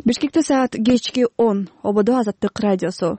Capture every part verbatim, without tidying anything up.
Бишкекте саат кечки он. Ободо Азаттык радиосу.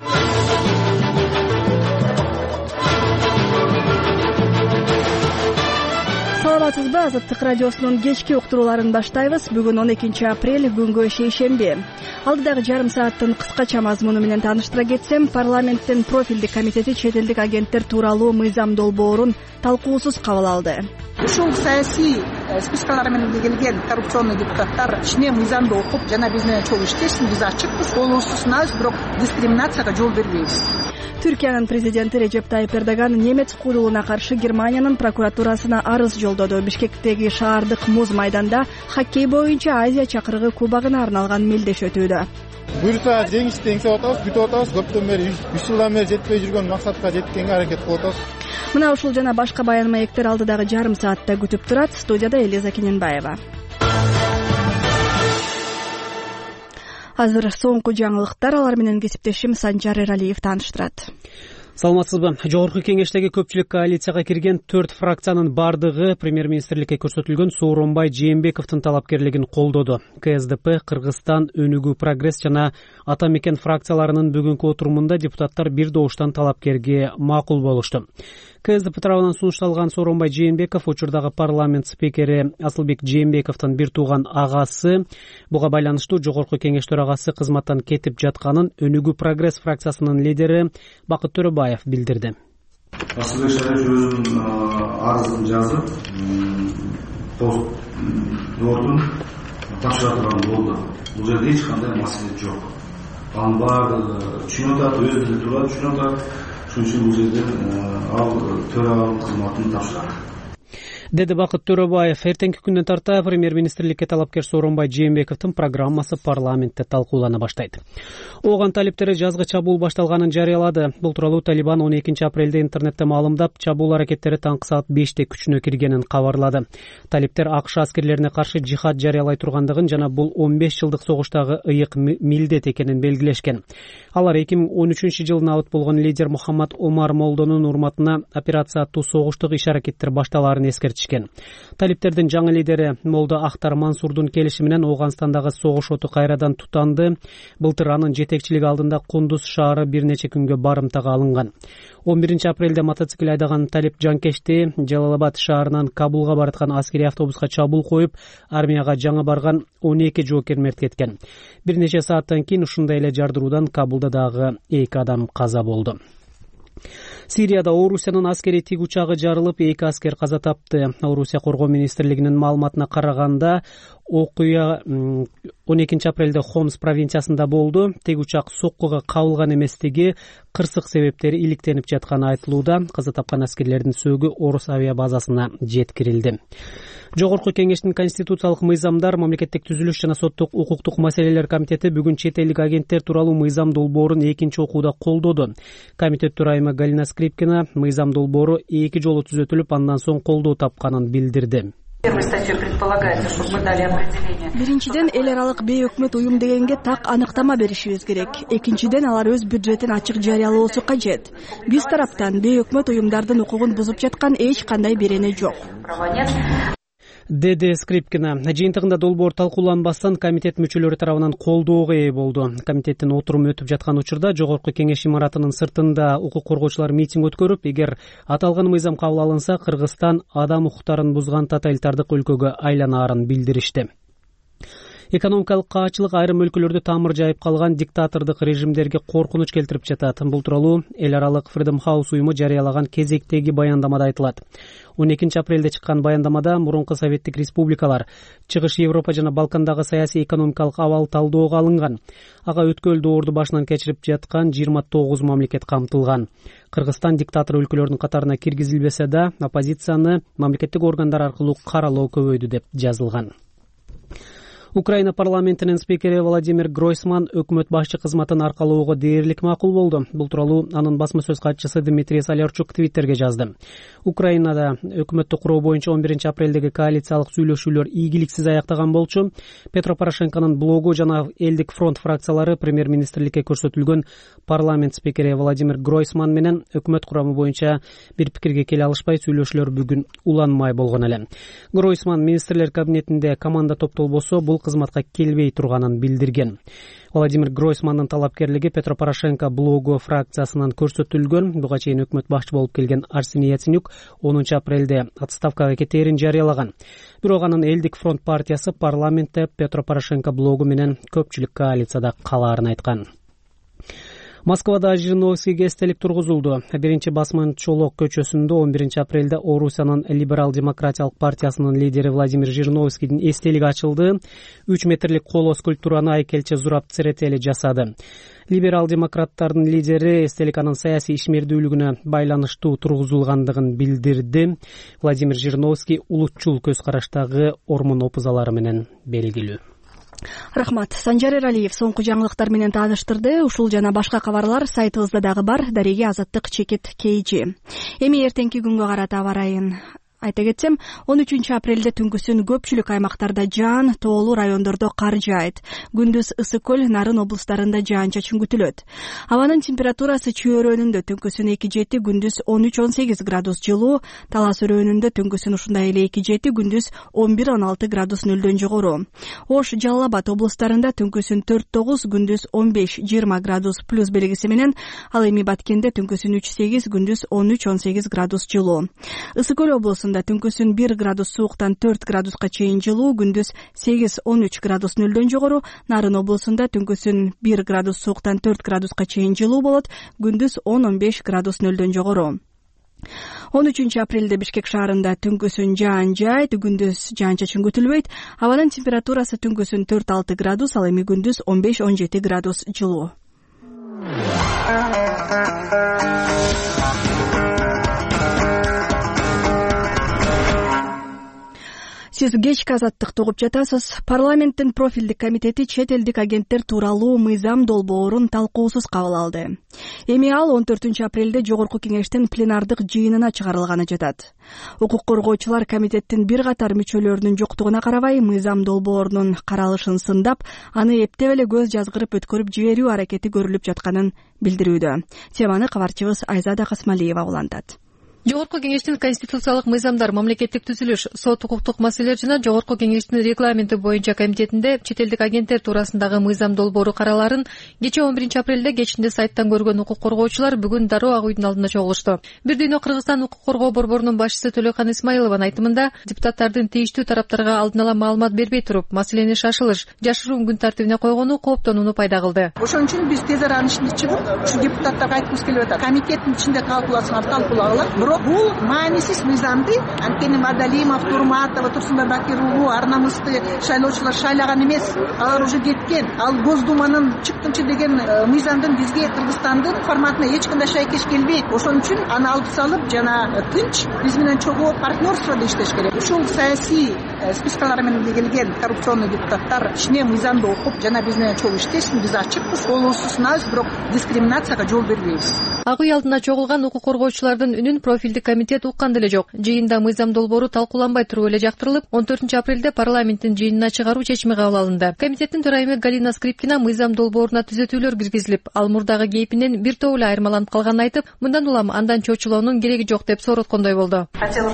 Саламатсызбы, Азаттык радиосунун кечки уктурууларын баштайбыз. Бүгүн он экинчи апрель, күнгө шейшемби. Алдыдагы жарым сааттын кыскача мазмуну менен тааныштыра кетсем, парламенттин профилдик комитети чет элдик агенттер тууралуу мыйзам долбоорун талкуусуз кабыл алды. Ушул саясий спискалар менен келген коррупционный депутаттар ичине мыйзамды окуп, жана биз менен чогуу иштешсин, биз ачыкпыз, колубузду сынабыз, бирок дискриминацияга жол бербейбиз. Түркиянын президенти Режеп Тайип Эрдоган немец куудулуна каршы Германиянын прокуратурасына арыз жолдоду. Бишкектеги шаардык муз майданда хоккей боюнча Азия чакырыгы кубогуна арналган мелдеш өтүүдө. Буюрса жеңишти эңсеп атабыз, күтүп атабыз. Көптөн бери үч жылдан бери жетпей жүргөн максатка жеткенге аракет кылып атабыз. Мына ушул жана башка баян маектер алдыдагы жарым саатта күтүп турат. Студияда Элиза Кененбаева. Азыр соңку жаңылыктар, алар менен кесиптешим Санжар Эралиев тааныштырат. Саламатсызбы. Жогорку кеңештеги көпчүлүк коалицияга кирген төрт фракциянын бардыгы премьер-министрликке көрсөтүлгөн Сооронбай Жээнбековдун талапкерлигин колдоду. КСДП, Кыргызстан, Өнүгүү, Прогресс жана Ата Мекен фракцияларынын бүгүнкү отурумунда депутаттар бир добуштан талапкерге макул болушту. КСДП тарабынан сунушталган Сооронбай Жээнбеков учурдагы парламент спикери Асылбек Жээнбековдун бир тууган агасы, буга байланыштуу жогорку кеңеш төрагасы кызматтан кетип жатканын Өнүгүү, Прогресс фракциясынын лидери Бакыт Төрөбаев билдирди. Асылбек Шарипович өзүнүн арызын жазып, ордун тапшырган болду. Бул жерде эч кандай маселе жок. Анын баардыгы түшүнүп атат, өзү деле турат, түшүнүп атат. Шуның үчүн бул жерде ал төрагалык кызматын тапшырат. Деди Бакыт Төрөбаев. Эртеңки күндөн тарта премьер-министрликке талапкер Сооронбай Жээнбековдун программасы парламентте талкуулана баштайт. Ооган талиптери жазгы чабуул башталганын жарыялады. Бул тууралуу Талибан он экинчи апрелде интернетте маалымдап, чабуул аракеттери таңкы саат беште күчүнө киргенин кабарлады. Талиптер АКШ аскерлерине каршы жихад жарыялай тургандыгын жана бул он беш жылдык согуштагы ыйык милдет экенин белгилешкен. Алар эки миң он үчүнчү жылы абыт болгон лидер Мухаммад Омар Молдонун урматына операция аттуу согуштук иш аракеттер башталаарын эскертишкен. Талиптердин жаңы лидери Молдо Ахтар Мансурдун келиши менен Ооганстандагы согуш оту кайрадан тутанды. Былтыр анын жетекчилиги алдында Кундуз шаары бир нече күнгө барымтага алынган. он биринчи апрелде мотоцикл айдаган талип жанкечти Жалалабад шаарынан Кабулга бараткан аскерий автобуска чабуул коюп, армияга жаңы барган он эки жоокер мерт кеткен. Бир нече сааттан кийин ушундай эле жардыруудан Кабулда дагы эки адам каза болду. Сирияда Орусиянын аскерий тик учагы жарылып, эки аскер каза тапты. Орусия коргоо министрлигинин маалыматына караганда, окуя он экинчи апрелде Хомс провинциясында болду. Тик учак соккуга кабылган эместиги кырсык себептери иликтенип жатканы айтылууда. Каза тапкан аскерлердин сөөгү Орус авиа базасына жеткирилди. Жогорку кеңештин конституциялык мыйзамдар, мамлекеттик түзүлүш жана соттук укуктук маселелер комитети бүгүн чет элдик агенттер тууралуу мыйзам долбоорун экинчи окууда колдоду. Комитет төрайымы Галина Скрипкина мыйзам долбоору эки жолу түзөтүлүп, андан соң колдоо тапканын билдирди. Биринчиден, эл аралык бейөкмөт уюм дегенге так аныктама беришибиз керек. Экинчиден, алар өз бюджетин ачык жарыялоосу кажет. Биз тараптан бейөкмөт уюмдардын укугун бузуп жаткан эч кандай берене жок. Деди Скрипкина. Жыйынтыгында долбоор талкууланбастан комитет мүчөлөрү тарабынан колдоого ээ болду. Комитеттин отуруму өтүп жаткан учурда жогорку кеңеш имаратынын сыртында укук коргоочулар митинг өткөрүп, эгер аталган мыйзам кабыл алынса, Кыргызстан адам укуктарын бузган тоталитардык өлкөгө айланаарын билдиришти. Экономикалык каачылык айрым өлкөлөрдө тамыр жайып калган диктатордук режимдерге коркунуч келтирип жатат. Бул тууралуу эл аралык Freedom House уюму жарыялаган кезектеги баяндамада айтылат. он экинчи апрелде чыккан баяндамада мурунку советтик республикалар, Чыгыш Европа жана Балкандагы саясий экономикалык абал талдоого алынган. Ага өткөл доорду башынан кечирип жаткан жыйырма тогуз мамлекет камтылган. Кыргызстан диктатор өлкөлөрдүн катарына киргизилбесе да, оппозицияны мамлекеттик органдар аркылуу каралоо көбөйдү деп жазылган. Украина парламентинин спикери Владимир Гройсман өкмөт башчы кызматын аркалоого дээрлик макул болду. Бул тууралуу анын басма сөз катчысы Дмитрий Солярчук Твиттерге жазды. Украинада өкмөттү куруу боюнча он биринчи апрелдеги коалициялык сүйлөшүүлөр ийгиликсиз аяктаган болчу. Петро Порошенконун блогу жана Элдик фронт фракциялары премьер-министрликке көрсөтүлгөн парламент спикери Владимир Гройсман менен өкмөт курамы боюнча бир пикирге келе алышпай, сүйлөшүүлөр бүгүн уланмай болгон эле. Гройсман министрлер кабинетинде команда топтолбосо, бул кызматка келбей турганын билдирген. Владимир Гройсмандын талапкерлиги Петро Порошенко блогу фракциясынан көрсөтүлгөн. Буга чейин өкмөт башчы болуп келген Арсений Яценюк онунчу апрелде отставкага кетээрин жарыялаган. Бирок анын Элдик фронт партиясы парламентте Петро Порошенко блогу менен көпчүлүк коалицияда калаарын айткан. Москвада Жириновскийге эстелик тургузулду. Биринчи басман Чолок көчөсүндө он биринчи апрелде Орусиянын либерал-демократиялык партиясынын лидери Владимир Жириновскийдин эстелиги ачылды. үч метрлик коло скульптураны айкелчи Зураб Церетели жасады. Либерал-демократтардын лидери эстелик анын саясий ишмердүүлүгүнө байланыштуу тургузулгандыгын билдирди. Владимир Жириновский улутчул көз караштагы ормун опузалары менен белгилүү. Рахмат. Санжар Эралиев соңку жаңылыктар менен тааныштырды. Ушул жана башка кабарлар сайтыбызда дагы бар. Дареги Азаттык чекит Кейжи. Эми эртеңки күнгө карата аба ырайын айта кетсем, он үчүнчү апрелде түнкүсүн көпчүлүк аймактарда жаан, тоолуу райондордо кар жаайт. Күндүз Ысык көл, Нарын облустарында жаан-чачын күтүлөт. Абанын температурасы Чүй өрөөнүндө түнкүсүн эки жети, күндүз он үч он сегиз градус жылуу, Талас өрөөнүндө түнкүсүн ушундай эле эки жети, күндүз он бир он алты градус нөлдөн жогору. Ош, Жалал Абад облустарында түнкүсүн төрт тогуз, күндүз он беш жыйырма градус плюс белгиси менен, ал эми Баткенде түнкүсүн үч сегиз, күндүз он үч он сегиз градус жылуу. Ысык көл облусунда түнкүсүн бир градус сууктан төрт градуска чейин жылуу, күндүз сегиз он үч градус нөлдөн жогору. Нарын облусунда түнкүсүн бир градус сууктан төрт градуска чейин жылуу болот, күндүз он он беш градус нөлдөн жогору. он үчүнчү апрелде Бишкек шаарында түнкүсүн жаан жаайт, күндүз жаан-чачын күтүлбөйт. Абанын температурасы түнкүсүн төрт алты градус, ал эми күндүз он беш он жети градус жылуу. Сиз кечки Азаттыкты угуп жатасыз. Парламенттин профилдик комитети чет элдик агенттер тууралуу мыйзам долбоорун талкуусуз кабыл алды. Эми ал он төртүнчү апрелде Жогорку кеңештин пленардык жыйынына чыгарылганы жатат. Укук коргоочулар комитеттин бир катар мүчөлөрүнүн жоктугуна карабай, мыйзам долбоорунун каралышын сындап, аны эптеп эле көз жазгырып өткөрүп жиберүү аракети көрүлүп жатканын билдирүүдө. Теманы кабарчыбыз Айзада Касмалиева улантат. Жогорку кеңештин конституциялык мыйзамдар, мамлекеттик түзүлүш, сот укуктук маселелер жана Жогорку кеңештин регламенти боюнча комитетинде чет элдик агенттер туурасындагы мыйзам долбоору караларын кечээ он биринчи апрелде кечинде сайттан көргөн укук коргоочулар бүгүн дароо ак үйдүн алдында чогулушту. Бир дүйнө Кыргызстан укук коргоо борборунун башчысы Төлөкан Исмаилованын айтымында, депутаттардын тийиштүү тараптарга алдын ала маалымат бербей туруп, маселени шашылыш, жашыруун күн тартибине койгону кооптонууну пайда кылды. Ошон үчүн биз тез аранын ичинде чыгып, ушу депутаттарга айткыбыз келип атат. Комитеттин ичинде талкууласыңар, талкуулагыла. Бул маанисиз мыйзамды анткени Мадалимов, Турматова, Турсунбай Бакир уулу ар намысты шайлоочулар шайлаган эмес. Алар уже кеткен. Ал Госдуманын чыктынчы деген мыйзамдын бизге Кыргызстандын форматына эч кандай шайкеш келбейт. Ошон үчүн аны алып салып, жана тынч биз менен чогуу партнерстводо иштеш керек. Ушул саясий спискалар менен келген коррупционный депутаттар ичине мыйзамды окуп, жана биз менен чогуу иштешсин. Биз ачыкпыз, колубузду сунабыз, бирок дискриминацияга жол бербейбиз. Ак үй алдына чогулган укук коргоочулардын үнүн профилдик комитет уккан деле жок. Жыйында мыйзам долбоору талкууланбай туруп эле жактырылып, он төртүнчү апрелде парламенттин жыйынына чыгаруу чечими кабыл алынды. Комитеттин төрайымы Галина Скрипкина мыйзам долбооруна түзөтүүлөр киргизилип, ал мурдагы кейпинен бир топ эле айырмаланып калганын айтып, мындан улам андан чочулоонун кереги жок деп сороткондой болду.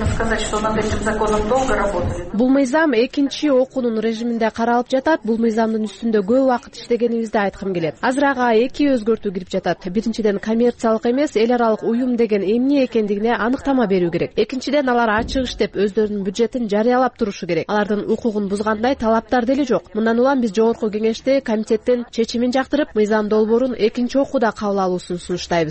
Бул мыйзам экинчи окуунун режиминде каралып жатат. Бул мыйзамдын үстүндө көп убакыт иштегенибизди айткым келет. Азыр ага эки өзгөртүү кирип жатат. Биринчиден, коммерциялык эмес, эл аралык уюм деген эмне экендигине аныктама берүү керек. Экинчиден, алар ачык иштеп өздөрүнүн бюджетин жарыялап турушу керек. Алардын укугун бузгандай талаптар деле жок. Мындан улам биз Жогорку кеңеште комитеттин чечимин жактырып, мыйзам долбоорун экинчи окууда кабыл алуусун сунуштайбыз.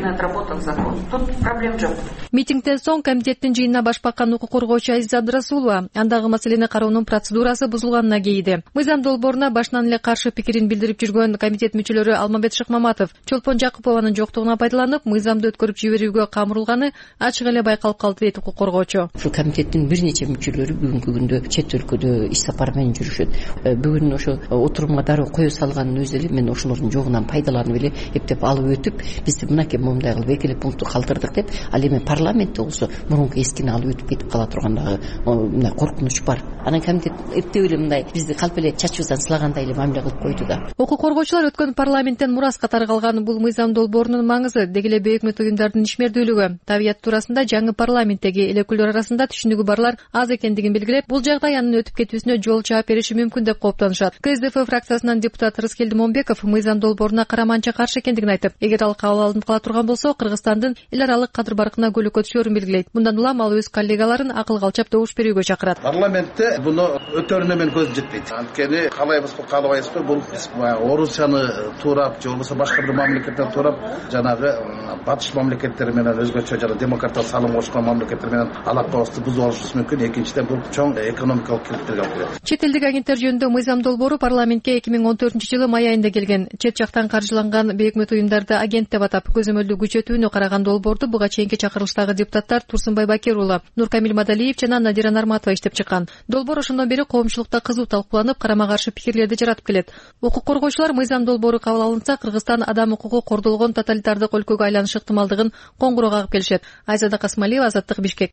Митингден соң комитеттин жыйынына баш баккан укук коргоочу Азиза Абдрасулова андагы маселени кароонун процедурасы бузулганына кейиди. Мыйзам долбооруна башынан эле каршы пикирин билдирип жүргөн комитет мүчөлөрү Алмамбет Шыкмаматов Чолпон Жакупованын жоктугуна пайдаланып, мыйзамды өткөрүп жиберүүгө камырылганы ачык эле байкалып калды дейт укук коргоочу. Ушул комитеттин бир нече мүчөлөрү бүгүнкү күндө чет өлкөдө иш сапар менен жүрүшөт. Бүгүн ошо отурумга дароо кое салганын өзү эле мен ошолордун жогунан пайдаланып эле эптеп алып өтүп, бизди мынакей момундай кылып эки эле пункту калтырдык деп, ал эми парламентте болсо мурунку эскини алып өтүп кетип кала тургандагы мындай коркунуч бар. Анан комитет эптеп эле мындай бизди калп эле чачыбыздан сылагандай эле мамиле кылып койду да. Укук коргоочулар өткөн парламенттен мурас катары калган бул мыйзам долбоорунун маңызы, деги эле бейөкмөт уюмдардын ишмердүүлүгү, табият туурасында жаңы парламенттеги эл өкүлдөр арасында түшүнүгү барлар аз экендигин белгилеп, бул жагдай анын өтүп кетүүсүнө жол чаап бериши мүмкүн деп кооптонушат. К С Д Ф фракциясынан депутат Рыскелди Момбеков мыйзам долбооруна караманча каршы экендигин айтып, эгер ал кабыл алынып кала турган болсо, Кыргызстандын эл аралык кадыр баркына көлөкө түшөрүн белгилейт. Мындан улам ал өз коллегаларын акылга алчап добуш берүүгө чакырат. Парламентте буну өтөрүнө мен көзүм жетпейт. Анткени каалайбызбы, каалабайбызбы, бул Орусияны туурап же болбосо башка бир мамлекеттен туурап, жанагы батыш мамлекеттери менен өзгөчө жана демократиялык салым кошкон мамлекеттер менен алакабызды бузуп алышыбыз мүмкүн. Экинчиден, бул чоң экономикалык кирдиктерге алып келет. Чет элдик агенттер жөнүндө мыйзам долбоору парламентке эки миң он төртүнчү жылы май айында келген. Чет жактан каржыланган бейөкмөт уюмдарды агент деп атап, көзөмөлдүү күчөтүүнү караган долбоорду буга чейинки чакырылыштагы депутаттар Турсунбай Бакир уулу, Нуркамил Мадалиев жана Надира Нарматова иштеп чыккан. Долбоор ошондон бери коомчулукта кызуу талкууланып, карама каршы пикирлерди жаратып келет. Укук коргоочулар мыйзам долбоору кабыл алынса, Кыргызстан адам укугу кордолгон тоталитардык өлкөгө айланышы ыктымалдыгын коңгуроо кагып келишет. Айзада Касмалиева, Азаттык, Бишкек.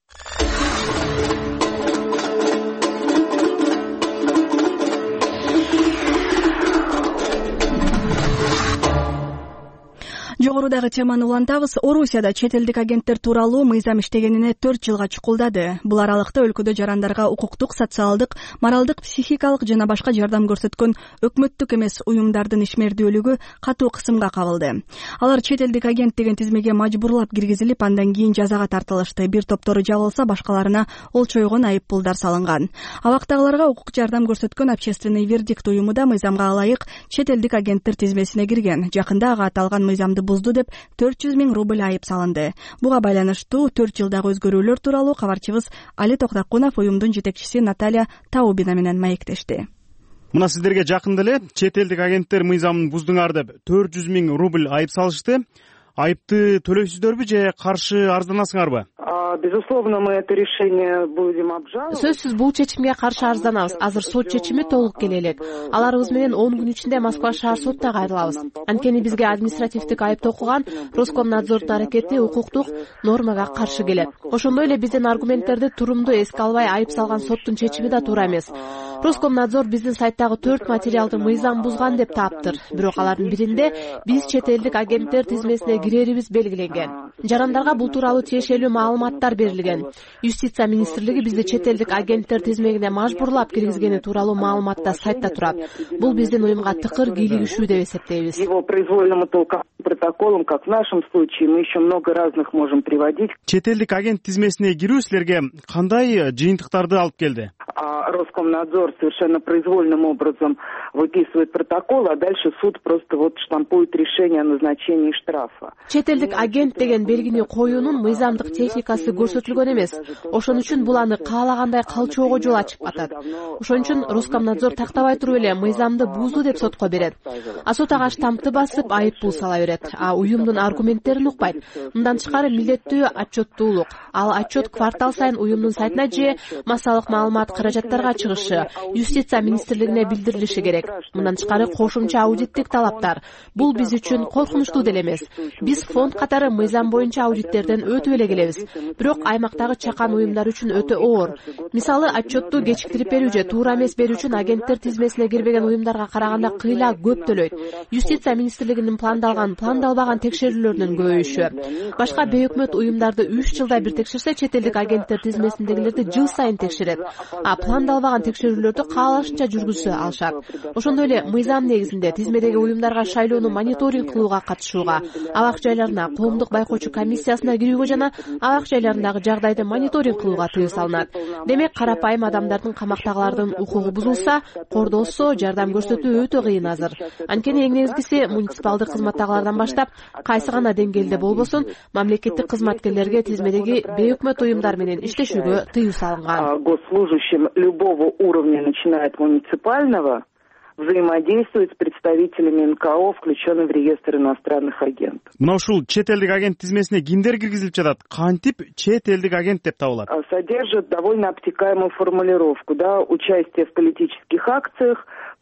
Жогорудагы теманы улантабыз. Орусияда чет элдик агенттер тууралуу мыйзам иштегенине төрт жылга чукулдады. Бул аралыкта өлкөдө жарандарга укуктук, социалдык, моралдык, психикалык жана башка жардам көрсөткөн өкмөттүк эмес уюмдардын ишмердүүлүгү катуу кысымга кабылды. Алар чет элдик агент деген тизмеге мажбурлап киргизилип, андан кийин жазага тартылышты. Бир топтору жабылса, башкаларына олчойгон айып пулдар салынган. Абактагыларга укук жардам көрсөткөн общественный вердикт уюму да мыйзамга ылайык чет элдик агенттер тизмесине кирген. Жакында ага аталган мыйзамды бузду деп төрт жүз миң рубль айып салынды. Буга байланыштуу төрт жылдагы өзгөрүүлөр тууралуу кабарчыбыз Али Токтакунов уюмдун жетекчиси Наталья Таубина менен маектешти. Мына сиздерге жакында эле чет элдик агенттер мыйзамын буздуңар деп төрт жүз миң рубль айып салышты. Айыпты төлөйсүздөрбү же каршы арызданасыңарбы? Безусловно, мы это решение будем обжаловать. Сөзсүз бул чечимге каршы арызданабыз. Азыр сот чечими толук келе элек. Аларыбыз менен он күн ичинде Москва шаар сотуна кайрылабыз. Анткени бизге административдик айыптоо окуган Роскомнадзордун аракети укуктук нормага каршы келет. Ошондой эле биздин аргументтерди турумдуу эске албай айып салган соттун чечими да туура эмес. Роскомнадзор биздин сайттагы төрт материалды мыйзам бузган деп таптыр. Бирок алардын биринде биз чет элдик агенттер тизмесине кирерибиз белгиленген. Жарандарга бул тууралуу тиешелүү маалыматтар берилген. Юстиция министрлиги бизди чет элдик агенттер тизмегине мажбурлап киргизгени тууралуу маалыматта сайтта турат. Бул биздин уюмга тыкыр кийлигишүү деп эсептейбиз. Его произвольному протоколам, как в нашем случае, мы еще много разных можем приводить. Чет элдик агент тизмесине кирүү силерге кандай жыйынтыктарды алып келди? Роскомнадзор совершенно произвольным образом выписывает протокол, а дальше суд просто вот штампует решение о назначении штрафа. Чет элдик агент деген белгини коюунун мыйзамдык техникасы көрсөтүлгөн эмес. Ошон үчүн бул аны каалагандай калчоого жол ачып атат. Ошон үчүн Роскомнадзор тактабай туруп эле мыйзамды бузду деп сотко берет. А сот ага штампты басып айып пул сала берет. А уюмдун аргументтерин укпайт. Мындан тышкары милдеттүү отчеттуулук. Ал отчет квартал сайын уюмдун сайтына же массалык маалымат каражаттарга чыгышы, юстиция министрлигине билдирилиши керек. Мындан тышкары кошумча аудиттик талаптар. Бул биз үчүн коркунучтуу деле эмес. Биз фонд катары мыйзам боюнча аудиттерден өтүп эле келебиз. Бирок аймактагы чакан уюмдар үчүн өтө оор. Мисалы, отчетту кечиктирип берүү же туура эмес берүү үчүн агенттер тизмесине кирбеген уюмдарга караганда кыйла көп төлөйт. Юстиция министрлигинин пландалган, пландалбаган текшерүүлөрүнүн көбөйүшү. Башка бейөкмөт уюмдарды үч жылда бир текшерсе, чет элдик агенттер тизмесиндегилерди жыл сайын текшерет. А пландалбаган текшерүүлөрдү каалашынча жүргүзө алышат. Ошондой эле мыйзам негизинде тизмедеги уюмдарга шайлоону мониторинг кылууга катышууга, абак жайларына коомдук байкоочу комиссиясына кирүүгө жана абак жайларындагы жагдайды мониторинг кылууга тыюу салынат. Демек, карапайым адамдардын, камактагылардын укугу бузулса, кордоосо, жардам көрсөтүү өтө кыйын азыр. Анткени эң негизгиси муниципалдык кызматтагылардан баштап, кайсы гана деңгээлде болбосун, мамлекеттик кызматкерлерге тизмедеги бейөкмөт уюмдар менен иштешүүгө тыюу салынган. Госслужащим любого уровня, начиная от муниципального, взаимодействует с представителями эн ка о, включенными в реестр иностранных агентов. Мына ушул чет элдик агент тизмесине кимдер киргизилип жатат? Кантип чет элдик агент деп табылат? Содержит довольно обтекаемую формулировку, да, участие в политических акциях, в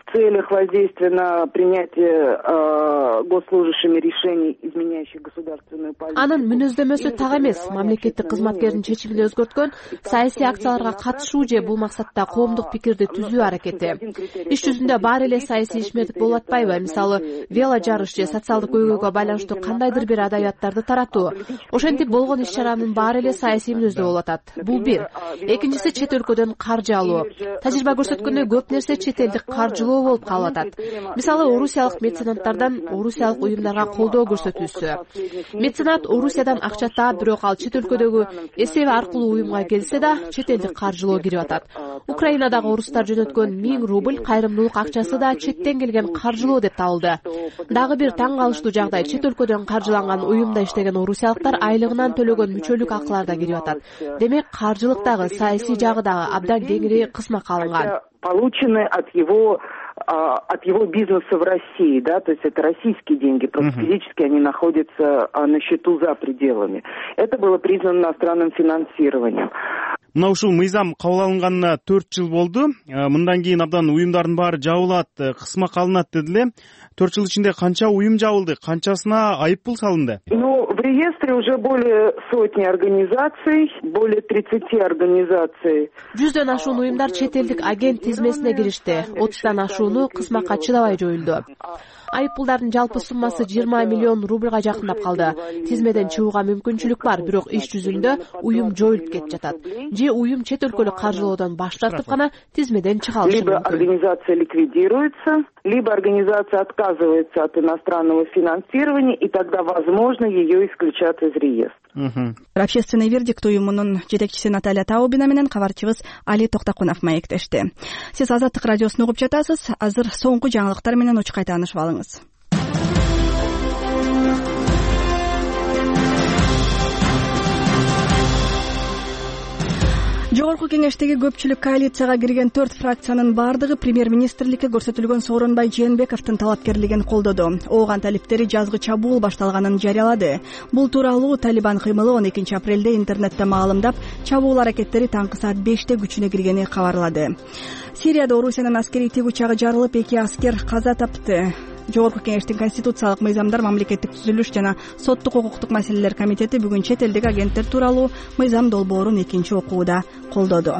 в целях воздействия на принятие э, госслужащими решений, изменяющих государственную политику. Анын мүнөздөмөсү так эмес. Мамлекеттик кызматкердин чечимине өзгөрткөн саясий акцияларга катышуу же бул максатта коомдук пикирди түзүү аракети. Иш жүзүндө баары эле саясий ишмердик болуп атпайбы? Мисалы, вело жарыш же социалдык көйгөйгө байланыштуу кандайдыр бир адабияттарды таратуу. Ошентип болгон иш-чаранын баары эле саясий мүнөздүү болуп атат. Бул бир. Экинчиси чет өлкөдөн каржы алуу. Тажрыйба көрсөткөндөй көп нерсе чет элдик каржылоо болуп калып атат. Мисалы, орусиялык меценаттардан орусиялык уюмдарга колдоо көрсөтүүсү. Меценат Орусиядан акча таап, бирок ал чет өлкөдөгү эсеби аркылуу уюмга келсе да чет элдик каржылоо кирип атат. Украинадагы орустар жөнөткөн миң рубль кайрымдуулук акчасы да четтен келген каржылоо деп табылды. Дагы бир таң калыштуу жагдай, чет өлкөдөн каржыланган уюмда иштеген орусиялыктар айлыгынан төлөгөн мүчөлүк акылар да кирип атат. Демек, каржылык дагы, саясий жагы дагы абдан кеңири кысмакка алынган. Получены от его от его бизнеса в России, да, то есть это российские деньги, просто uh-huh. физически они находятся на счету за пределами. Это было признано иностранным финансированием. Мына ушул мыйзам кабыл алынганына төрт жыл болду. Мындан кийин абдан уюмдардын баары жабылат, кысмак алынат дедиле. төрт жыл ичинде канча уюм жабылды, канчасына айыппул салынды? Ну, в реестре уже более сотни организаций, более тридцати организаций. Жүздөн ашуун уюмдар чет элдик агент тизмесине киришти. отуздан ашууну кысмакка чыдабай жоюлду. Айыппулдардын жалпы суммасы жыйырма миллион рубльга жакындап калды. Тизмеден чыгууга мүмкүнчүлүк бар, бирок иш жүзүндө уюм жоюлуп кетип жатат. Же уюм чет өлкөлүк каржылоодон баш тартып гана тизмеден чыга алышы мүмкүн. Либо организация ликвидируется, либо организация отказывается от иностранного финансирования, и тогда, возможно, ее исключат из реестра. Общественный вердикт уюмунун жетекчиси Наталья Таубина менен кабарчыбыз Али Токтокунов маектешти. Сиз Азаттык радиосун угуп жатасыз. Азыр соңку жаңылыктар менен учкай таанышып алыңыз. Жогорку кеңештеги көпчүлүк коалицияга кирген төрт фракциянын бардыгы премьер-министрликке көрсөтүлгөн Сооронбай Жээнбековдун талапкерлигин колдоду. Ооган талиптери жазгы чабуул башталганын жарыялады. Бул тууралуу Талибан кыймылы он экинчи апрелде интернетте маалымдап, чабуул аракеттери таңкы саат беште күчүнө киргени кабарлады. Сирияда Орусиянын аскерий тигучагы жарылып, эки аскер каза тапты. Жогорку кеңештин конституциялык мыйзамдар, мамлекеттик түзүлүш жана соттук укуктук маселелер комитети бүгүн чет элдик агенттер тууралуу мыйзам долбоорун экинчи окууда колдоду.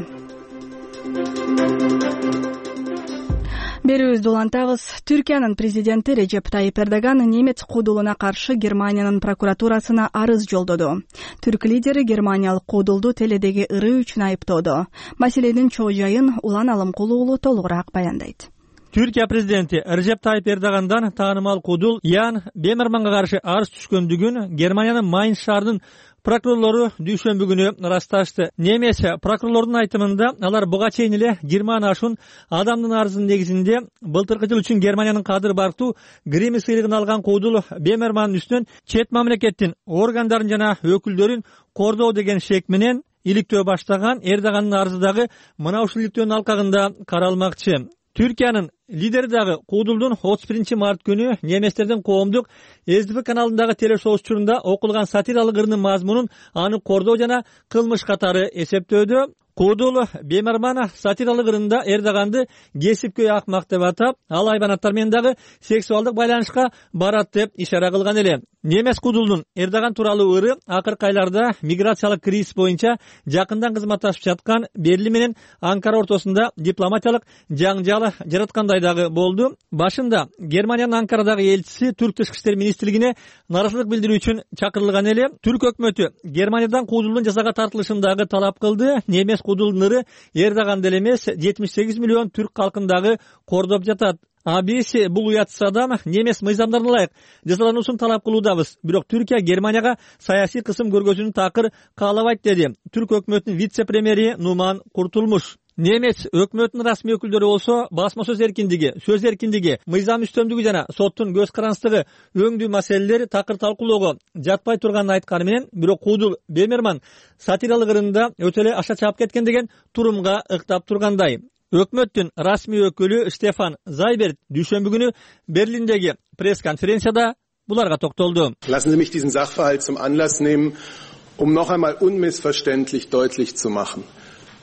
Берүүбүздү улантабыз. Түркиянын президенти Режеп Тайип Эрдоган немец куудулуна каршы Германиянын прокуратурасына арыз жолдоду. Түрк лидери германиялык куудулду теледеги ырыы үчүн айыптоодо. Маселенин чоо жайын Улан Алымкулуу уулу толугураак баяндайт. Түркия президенти Режеп Тайип Эрдогандан таанымал куудул Ян Бемерманга каршы арыз түшкөндүгүн Германиянын Майнц шаарынын прокурорлору дүйшөмбү күнү ырасташты. Немес прокурорлордун айтымында алар буга чейин эле жыйырма ашуун адамдын арызынын негизинде былтыркы жыл үчүн Германиянын кадыр барктуу Грэмми сыйлыгын алган куудул Бемермандын үстүнөн чет мамлекеттин органдарын жана өкүлдөрүн кордоо деген шек менен иликтөө баштаган. Эрдогандын арызы дагы мына ушул иликтөөнүн алкагында каралмакчы. Түркиянын лидери дагы куудулдун отуз биринчи март күнү неместердин коомдук СДП каналындагы телешоу учурунда окулган сатиралык ырынын мазмунун аны кордоо жана кылмыш катары эсептөөдө. Куудул Бемерман сатиралык ырында Эрдоганды кесипкөй акмак деп атап, ал айбанаттар менен дагы сексуалдык байланышка барат деп ишара кылган эле. Немес куудулдун Эрдоган тууралуу ыры акыркы айларда миграциялык кризис боюнча жакындан кызматташып жаткан Берлин менен Анкара ортосунда дипломатиялык жаңжал жараткандай дагы болду. Башында Германиянын Анкарадагы элчиси Түрк тышкы иштер министрлигине нааразычылык билдирүү үчүн чакырылган эле. Түрк өкмөтү Германиядан куудулдун жазага тартылышын дагы талап кылды. Немес куудулдун ыры Эрдоган деле эмес, жетимиш сегиз миллион түрк калкын дагы кордоп жатат. А биз бул уятсыз адам немес мыйзамдарына ылайык жазалануусун талап кылуудабыз. Бирок Түркия Германияга саясий кысым көргөзүүнү такыр каалабайт деди Түрк өкмөтүнүн вице-премьери Нуман Куртулмуш. Немес өкмөтүнүн расмий өкүлдөрү болсо басма сөз эркиндиги, сөз эркиндиги, мыйзам үстөмдүгү жана соттун көз карандысыздыгы өңдүү маселелер такыр талкуулоого жатпай турганын айтканы менен, бирок куудул Бемерман сатиралык ырында өтө эле аша чаап кеткен деген турумга ыктап тургандай. Өкмөттүн расмий өкүлү Стефан Зайберт дүйшөмбү күнү Берлиндеги пресс-конференцияда буларга токтолду. Lassen Sie mich diesen Sachverhalt zum Anlass nehmen, um noch einmal unmissverständlich deutlich zu machen.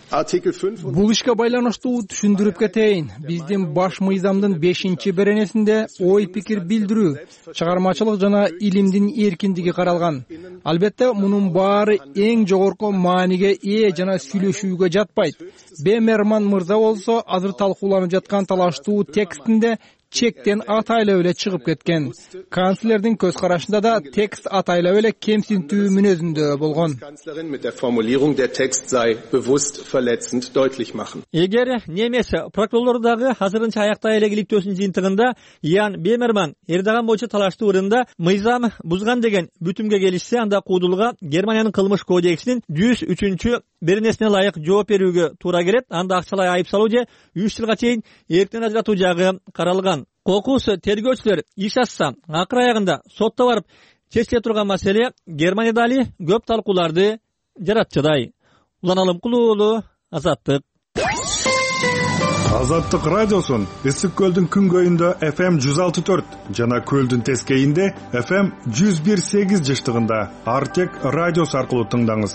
Бул ишке байланыштуу түшүндүрүп кетейин. Биздин баш мыйзамдын бешинчи беренесинде ой пикир билдирүү, чыгармачылык жана илимдин эркиндиги каралган. Албетте, мунун баары эң жогорку мааниге ээ жана сүйлөшүүгө жатпайт. Бемерман мырза болсо азыр талкууланып жаткан талаштуу текстинде чектен атайлап эле чыгып кеткен. Канцлердин көз карашында да текст атайлап эле кемсинтүү мүнөзүндө болгон. Эгер немес прокурорлор дагы азырынча аяктай эле иликтөөсүнүн жыйынтыгында Ян Бемерман эрдаган боюнча талаштуу ырында мыйзам бузган деген бүтүмгө келишсе, анда куудулга Германиянын кылмыш кодексинин жүз үчүнчү беренесине ылайык жооп берүүгө туура келет. Анда акчалай айып салуу же үч жылга чейин эрктен ажыратуу жагы каралган. Кокус тергөөчүлөр иш ачса, акыр аягында сотто барып чечиле турган маселе Германияда али көп талкууларды жаратчыдай. Улан Алымкулуу уулу, Азаттык. Азаттык радиосун Ысык көлдүн күнгөйүндө эф эм жүз алты төрт жана көлдүн тескейинде эф эм жүз бир сегиз жыштыгында Артек радиосу аркылуу тыңдаңыз.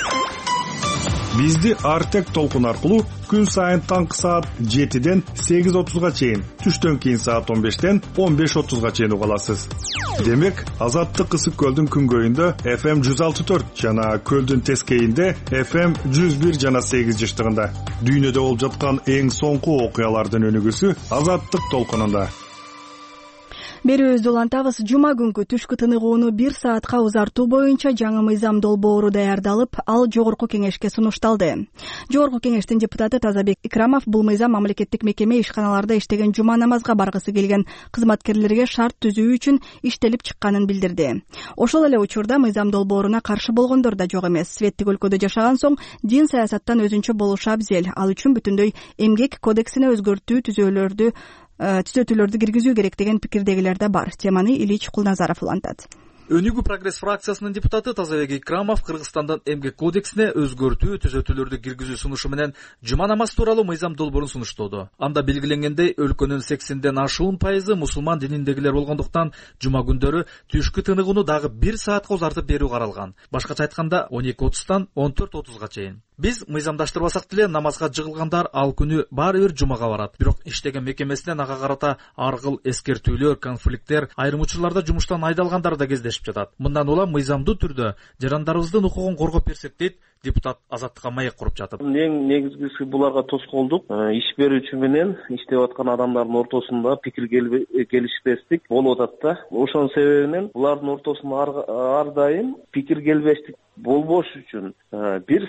Бизди Артек толкун аркылуу күн сайын таңкы саат жетиден сегиз отузга чейин, түштөн кийин саат он бештен он беш отузга чейин уга аласыз. Демек, Азаттык Ысык көлдүн күнгөйүндө эф эм жүз алты төрт жана көлдүн тескейинде эф эм жүз бир жана сегиз жыштыгында. Дүйнөдө болуп жаткан эң соңку окуялардын өнүгүүсү Азаттык толкунунда. Берүүбүздү улантабыз. Жума күнкү түшкү тыныгууну бир саатка узартуу боюнча жаңы мыйзам долбоору даярдалып, ал жогорку кеңешке сунушталды. Жогорку кеңештин депутаты Тазабек Икрамов бул мыйзам мамлекеттик мекеме ишканаларда иштеген жума намазга баргысы келген кызматкерлерге шарт түзүү үчүн иштелип чыкканын билдирди. Ошол эле учурда мыйзам долбооруна каршы болгондор да жок эмес. Светтик өлкөдө жашаган соң дин саясаттан өзүнчө болушу абзел. Ал үчүн бүтүндөй эмгек кодексине өзгөртүү түзөөлөрдү түзөтүүлөрдү киргизүү керек деген пикирдегилер да бар. Теманы Илич Кулназаров улантат. Өнүгүү прогресс фракциясынын депутаты Тазабек Икрамов Кыргызстандын эмгек кодексине өзгөртүү түзөтүүлөрдү киргизүү сунушу менен жума намаз тууралуу мыйзам долбоорун сунуштоодо. Анда белгиленгендей, өлкөнүн сексенден ашуун пайызы мусулман дининдегилер болгондуктан жума күндөрү түшкү тыныгууну дагы бир саатка узартып берүү каралган. Башкача айтканда он эки отуздан он төрт отузга чейин. Биз мыйзамдаштырбасак деле намазга жыгылгандар ал күнү баары бир жумага барат. Бирок иштеген мекемесинен ага карата ар кыл эскертүүлөр, конфликттер, айрым учурларда жумуштан айдалгандар да кездешип жатат. Мындан улам мыйзамдуу түрдө жарандарыбыздын укугун коргоп берсек дейт депутат Азаттыкка маек куруп жатып. Эң негизгиси буларга тоскоолдук. Иш берүүчү менен иштеп аткан адамдардын ортосунда пикир келишпестик болуп атат да. Ошонун себебинен булардын ортосунда ар дайым пикир келбештик болбош үчүн бир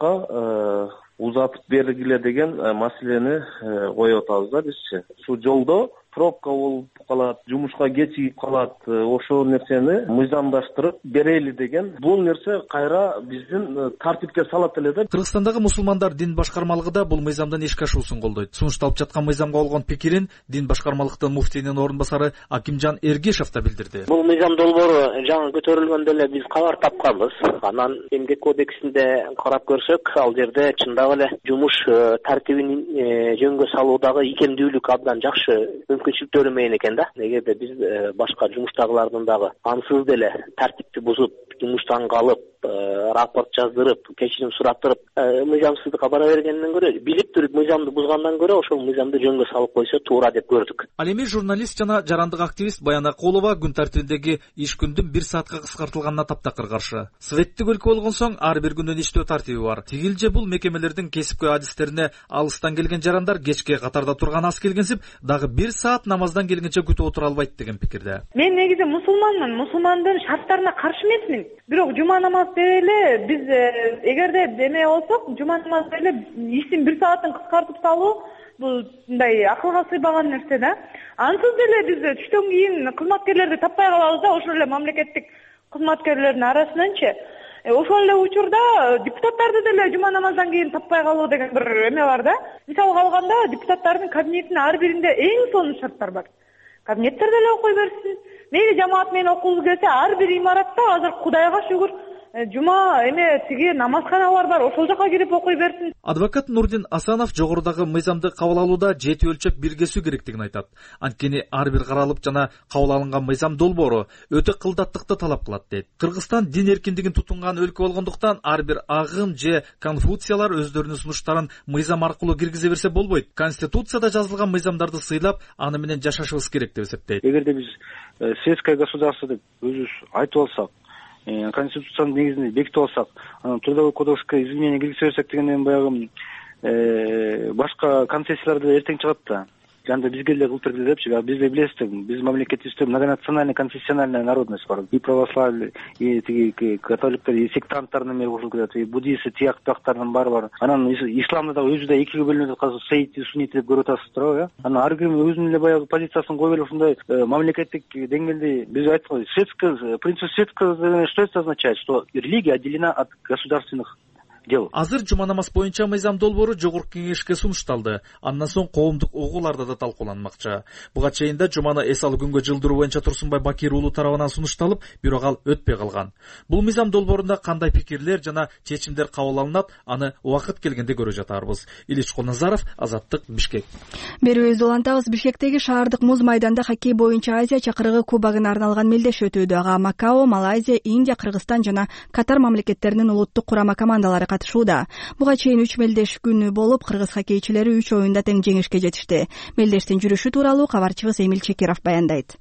саатка узатып бергиле деген маселени коюп атабыз да бизчи. Ушул жолдо пробка болуп калат, жумушка кечигип калат. Ошол нерсени мыйзамдаштырып берели деген бул нерсе кайра биздин тартипке салат эле да. Кыргызстандагы мусулмандар дин башкармалыгы да бул мыйзамдын ишке ашуусун колдойт. Сунушталып жаткан мыйзамга болгон пикирин дин башкармалыктын муфтийнин орун басары Акимжан Эргешев да билдирди. Бул мыйзам долбоору жаңы көтөрүлгөндө эле биз кабар тапканбыз. Анан эмгек кодексинде карап көрсөк, ал жерде чындап эле жумуш тартибин жөнгө салуудагы икемдүүлүк абдан жакшы мүмкүнчүлүктөрү менен экен да. Эгерде биз башка жумуштагылардын дагы ансыз деле тартипти бузуп, жумуштан калып, рапорт жаздырып, кечирим сураттырып, мыйзамсыздыкка бара бергенден көрө, билип туруп мыйзамды бузгандан көрө ошол мыйзамды жөнгө салып койсо туура деп көрдүк. Ал эми журналист жана жарандык активист Баян Акулова күн тартибиндеги иш күндүн бир саатка кыскартылганына таптакыр каршы. Светтик өлкө болгон соң ар бир күндүн иштөө тартиби бар. Тигил же бул мекемелердин кесипкөй адистерине алыстан келген жарандар кечке катарда турган ас келгенсип, дагы бир саат намаздан келгенче күтүп отура албайт деген пикирде. Мен негизи мусулманмын, мусулмандын шарттарына каршы эмесмин. Бирок жума намаз деле биз эгерде деме болсок, жума намаз деле иштин бир саатын кыскартып салуу бул мындай акылга сыйбаган нерсе да. Ансыз деле биз түштөн кийин кызматкерлерди таппай калабыз да, ошол эле мамлекеттик кызматкерлердин арасынанчы. Ошол эле учурда депутаттарды деле жума намаздан кийин таппай калуу деген бир эме бар да. Мисалга алганда депутаттардын кабинетинин ар биринде эң сонун шарттар бар. Кабинеттер деле окуй берсин. Мейли жамаат менен окугубуз келсе, ар бир имаратта азыр Кудайга шүгүр жума эме тиги намазканалар бар, ошол жака кирип окуй берсин. Адвокат Нурдин Асанов жогорудагы мыйзамды кабыл алууда жети өлчөп биргесүү керектигин айтат. Анткени ар бир каралып жана кабыл алынган мыйзам долбоору өтө кылдаттыкты талап кылат дейт. Кыргызстан дин эркиндигин тутунган өлкө болгондуктан ар бир агым же конфуциялар өздөрүнүн сунуштарын мыйзам аркылуу киргизе берсе болбойт. Конституцияда жазылган мыйзамдарды сыйлап, аны менен жашашыбыз керек деп эсептейт. Эгерде биз светское государство деп өзүбүз айтып алсак, конституциянын негизинде бекитип алсак, анан трудовой кодекске изменение киргизе берсек дегенден баягы башка концессияларды эртең чыгат да. Анда бизге эле кылып берди депчи, биз да билесиз, биз мамлекетибизде многонациональный конфессиональная народность бар. И православие, и тиги католиктер, и сектанттардын эме кошулуп кетет, и буддисты, тияк бактардын баары бар. Анан исламда да өзү да экиге бөлүнүп аткан саити, суннити деп көрүп атасыздар го, э? Анан ар ким өзүнүн эле баягы позициясын кое берип ушундай мамлекеттик деңгээлде биз айткан светское, принцип светского, что это означает, что религия отделена от государственных дел. Азыр жума намаз боюнча мыйзам долбоору жогорку кеңешке сунушталды. Андан соң коомдук угууларда да талкууланмакчы. Буга чейин да жуманы эс алуу күнгө жылдыруу боюнча Турсунбай Бакир уулу тарабынан сунушталып, бирок ал өтпөй калган. Бул мыйзам долбоорунда кандай пикирлер жана чечимдер кабыл алынат, аны убакыт келгенде көрө жатарбыз. Илич Кулназаров, Азаттык, Бишкек. Берүүбүздү улантабыз. Бишкектеги шаардык муз майданда хоккей боюнча Азия чакырыгы кубогуна арналган мелдеш өтүүдө. Ага Макао, Малайзия, Индия, Кыргызстан жана Катар мамлекеттеринин улуттук курама командалары катышууда. Буга чейин үч мелдеш күнү болуп, кыргыз хоккейчилери үч оюнда тең жеңишке жетишти. Мелдештин жүрүшү тууралуу кабарчыбыз Эмил Чекиров баяндайт.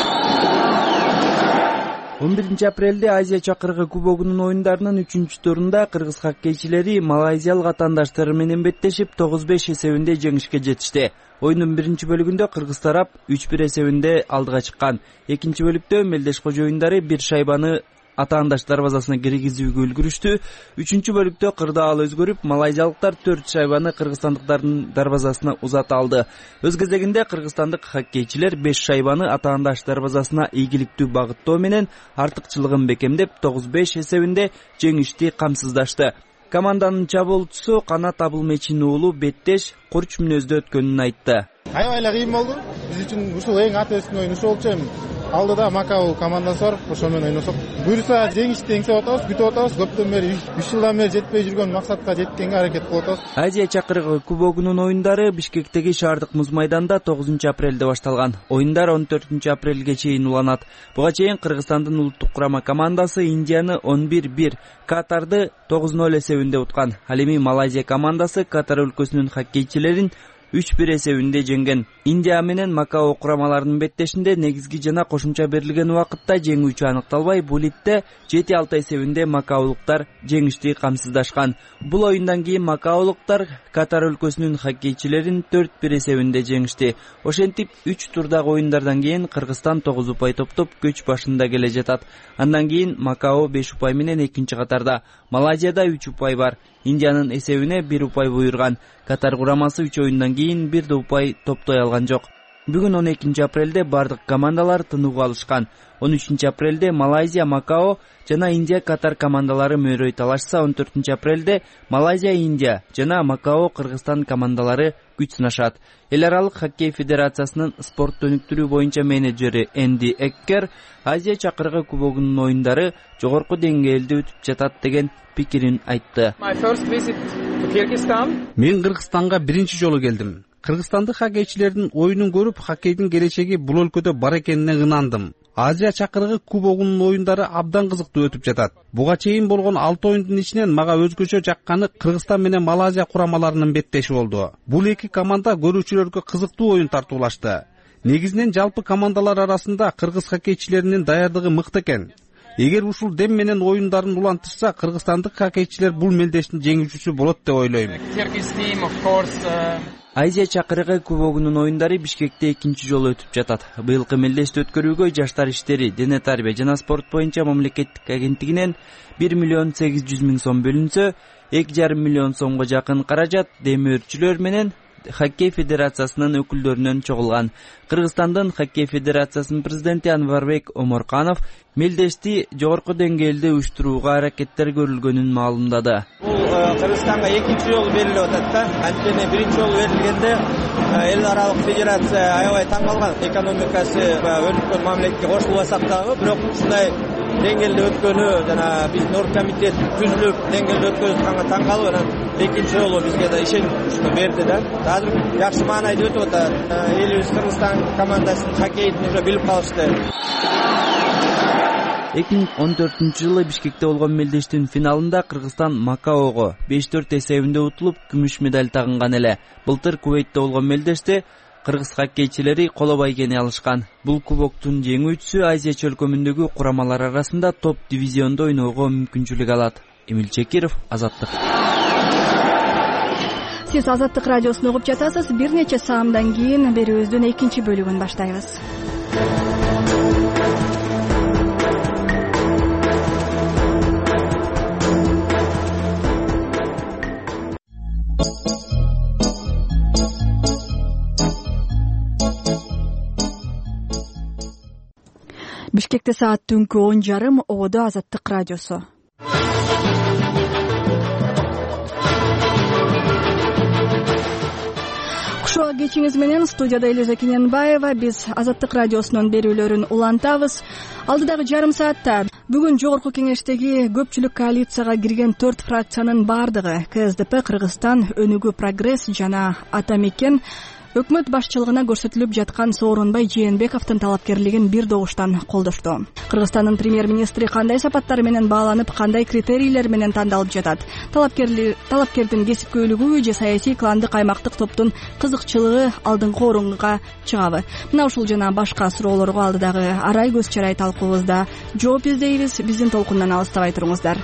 он биринчи апрелде Азия чакырыгы кубогунун оюндарынын үчүнчү турунда кыргыз хоккейчилери малайзиялык атаандаштары менен беттешип тогуз беш эсебинде жеңишке жетишти. Оюндун биринчи бөлүгүндө кыргыз тарап үч бир эсебинде алдыга чыккан. Экинчи бөлүктө мелдеш кожоюндар бир шайбаны атаандаш дарбазасына киргизүүгө үлгүрүштү. Үчүнчү бөлүктө кырдаал өзгөрүп, малайзиялыктар төрт шайбаны кыргызстандыктардын дарбазасына узата алды. Өз кезегинде кыргызстандык хоккейчилер беш шайбаны атаандаш дарбазасына ийгиликтүү багыттоо менен артыкчылыгын бекемдеп тогуз беш эсебинде жеңишти камсыздашты. Команданын чабуулчусу Канат Абылмечин уулу беттеш курч мүнөздө өткөнүн айтты. Аябай эле кыйын болду. Биз үчүн ушул эң атеистин оюн ушул болчу. Алдыда Макао командасы бар, ошол менен ойносок. Буюрса жеңишти эңсеп атабыз, күтүп атабыз. Көптөн бери үч жылдан бери жетпей жүргөн максатка жеткенге аракет кылып атабыз. Азия чакырыгы кубогунун оюндары Бишкектеги шаардык муз майданда тогузунчу апрелде башталган. Оюндар он төртүнчү апрелге чейин уланат. Буга чейин Кыргызстандын улуттук курама командасы Индияны он бир бир, Катарды тогуз ноль эсебинде уткан. Ал эми Малайзия командасы Катар өлкөсүнүн хоккейчилерин үч бир эсебинде жеңген. Индия менен Макао курамаларынын беттешинде негизги жана кошумча берилген убакытта жеңүүчү аныкталбай, булитте жети алты эсебинде макаолуктар жеңишти камсыздашкан. Бул оюндан кийин макаолуктар Катар өлкөсүнүн хоккейчилерин төрт бир эсебинде жеңишти. Ошентип үч турдагы оюндардан кийин Кыргызстан тогуз упай топтоп көч башында келе жатат. Андан кийин Макао беш упай менен экинчи катарда, Малайзияда үч упай бар. Индиянын эсебине бир упай буйрган. Катар курамасы үч оюндан кийин бир да упай топтой алган жок. Бүгүн он экинчи апрелде бардык командалар тынууга алышкан. он үчүнчү апрелде Малайзия, Макао жана Индия Катар командалары мөрөй талашса, он төртүнчү апрелде Малайзия, Индия жана Макао Кыргызстан командалары күч сынашат. Эл аралык хоккей федерациясынын спорт өнүктүрүү боюнча менеджери Энди Эккер Азия чакырыгы кубогунун оюндары жогорку деңгээлде өтүп жатат деген пикирин айтты. Мен Кыргызстанга биринчи жолу келдим. Кыргызстандык хоккейчилердин оюнун көрүп, хоккейдин келечеги бул өлкөдө бар экенине ынандым. Азия чакырыгы кубогунун оюндары абдан кызыктуу өтүп жатат. Буга чейин болгон алты оюндун ичинен мага өзгөчө жакканы Кыргызстан менен Малайзия курамаларынын беттеши болду. Бул эки команда көрүүчүлөргө кызыктуу оюн тартуулашты. Негизинен жалпы командалар арасында кыргыз хоккейчилеринин даярдыгы мыкты экен. Эгер ушул дем менен оюндарын улантышса, кыргызстандык хоккейчилер бул мелдештин жеңүүчүсү болот деп ойлойм. Азия чакырыгы кубогунун оюндары Бишкекте экинчи жолу өтүп жатат. Быйылкы мелдешти өткөрүүгө Жаштар иштери, дене тарбия жана спорт боюнча мамлекеттик агенттигинен бир миллион сегиз жүз миң сом бөлүнсө, эки жарым миллион сомго жакын каражат демөөрчүлөр менен хоккей федерациясынын өкүлдөрүнөн чогулган. Кыргызстандын хоккей федерациясынын президенти Анварбек Оморканов мелдешти жогорку деңгээлде уюштурууга аракеттер көрүлгөнүн маалымдады. Бул Кыргызстанга экинчи жолу берилип атат да. Анткени биринчи жолу берилгенде эл аралык федерация аябай таң калган. Экономикасы өнүккөн мамлекетке кошулбасак дагы, бирок ушундай деңгээлде өткөнү жана биздин оргкомитет түзүлүп деңгээлде өткөрүп атканга таң калып анан экинчи жолу бизге да ишеничти берди да. Азыр жакшы маанайда өтүп атат. Элибиз Кыргызстан командасынын хоккейин уже билип калышты. эки миң он төртүнчү жылы Бишкекте болгон мелдештин финалында Кыргызстан Макаого беш төрт эсебинде утулуп күмүш медаль тагынган эле. Былтыр Кувейтте болгон мелдеште кыргыз хоккейчилери коло байгени алышкан. Бул кубоктун жеңүүчүсү Азия чөлкөмүндөгү курамалар арасында топ дивизиондо ойноого мүмкүнчүлүк алат. Эмил Чекиров, Азаттык. Сиз Азаттык радиосун угуп жатасыз. Бир нече саамдан кийин берүүбүздүн экинчи бөлүгүн баштайбыз. Бишкекте саат түнкү он жарым, Ободо Азаттык радиосу. Кушуа кечиңиз менен студияда Элиза Кененбаева. Биз Азаттык радиосунун берүүлөрүн улантабыз. Алдыдагы жарым саатта бүгүн жогорку кеңештеги көпчүлүк коалицияга кирген төрт фракциянын бардыгы КСДП, Кыргызстан, Өнүгүү Прогресс жана Ата Мекен өкмөт башчылыгына көрсөтүлүп жаткан Сооронбай Жээнбековдун талапкерлигин бир добуштан колдошту. Кыргызстандын премьер-министри кандай сапаттар менен бааланып, кандай критерийлер менен тандалып жатат? Талапкердин кесипкөйлүгү же саясий кландык аймактык топтун кызыкчылыгы алдыңкы орунга чыгабы? Мына ушул жана башка суроолорго алдыдагы арай көз чарай талкуубузда жооп издейбиз. Биздин толкундан алыстабай туруңуздар.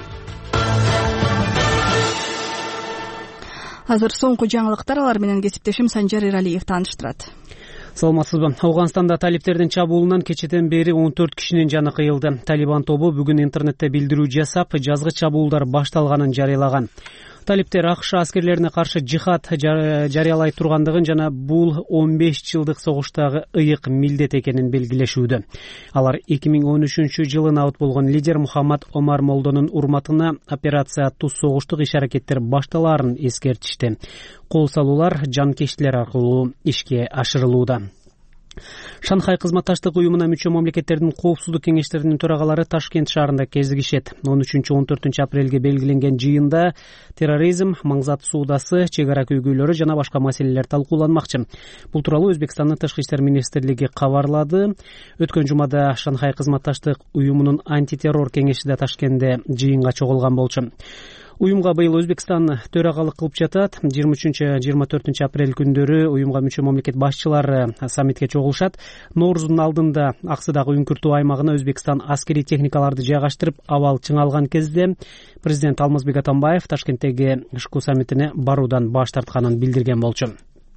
Азыр соңку жаңылыктар, алар менен кесиптешим Санжар Эралиев тааныштырат. Саламатсызбы. Ауганстанда талиптердин чабуулунан кечеден бери он төрт кишинин жаны кыйылды. Талибан тобу бүгүн интернетте билдирүү жасап, жазгы чабуулдар башталганын жарыялаган. Талиптер АКШ аскерлерине каршы жихад жарыялай тургандыгын жана бул он беш жылдык согуштагы ыйык милдет экенин белгилешүүдө. Алар эки миң он үчүнчү жылы набыт болгон лидер Мухаммад Омар Молдонун урматына операция аттуу согуштук иш-аракеттер башталаарын эскертишти. Кол салуулар жанкештилер аркылуу ишке ашырылууда. Шанхай кызматташтык уюмуна мүчө мамлекеттердин коопсуздук кеңештеринин төрагалары Ташкент шаарында кезигишет. он үчүнчү он төртүнчү апрелге белгиленген жыйында терроризм, маңзат суудасы, чек ара көйгөйлөрү жана башка маселелер талкууланмакчы. Бул тууралуу Өзбекстандын Тышкы иштер министрлиги кабарлады. Өткөн жумада Шанхай кызматташтык уюмунун антитеррор кеңеши да Ташкентте жыйынга чогулган болчу. Уюмга быйыл Өзбекстан төрагалык кылып жатат. жыйырма үчүнчү жыйырма төртүнчү апрель күндөрү уюмга мүчө мамлекет башчылары саммитке чогулушат. Нооруздун алдында Аксыдагы үңкүртүү аймагына Өзбекстан аскерий техникаларды жайгаштырып, абал чыңалган кезде президент Алмазбек Атамбаев Ташкенттеги ШКУ саммитине баруудан баш тартканын билдирген болчу.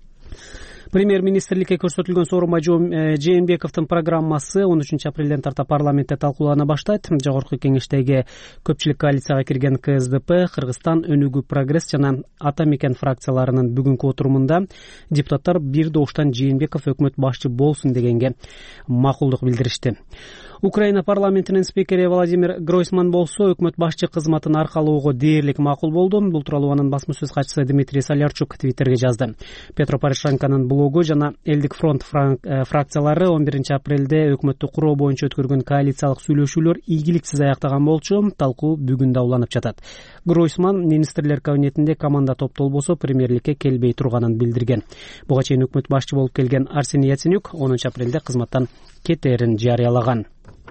Премьер-министрликке көрсөтүлгөн Сооронбай Жээнбековдун программасы он үчүнчү апрелден тарта парламентте талкуулана баштайт. Жогорку кеңештеги көпчүлүк коалицияга кирген КСДП, Кыргызстан, Өнүгүү Прогресс жана Ата Мекен фракцияларынын бүгүнкү отурумунда депутаттар бир добуштан Жээнбеков өкмөт башчы болсун дегенге макулдук билдиришти. Украина парламентинин спикери Владимир Гройсман болсо өкмөт башчы кызматын аркалоого дээрлик макул болду. Бул тууралуу анын басма сөз катчысы Дмитрий Солярчук Твиттерге жазды. Петро Порошенконун блогу жана Элдик фронт фракциялары он биринчи апрелде өкмөттү куруу боюнча өткөргөн коалициялык сүйлөшүүлөр ийгиликсиз аяктаган болчу. Талкуу бүгүн да уланып жатат. Гройсман министрлер кабинетинде команда топтолбосо премьерликке келбей турганын билдирген. Буга чейин өкмөт башчы болуп келген Арсений Яценюк онунчу апрелде кызматтан кетээрин жарыялаган.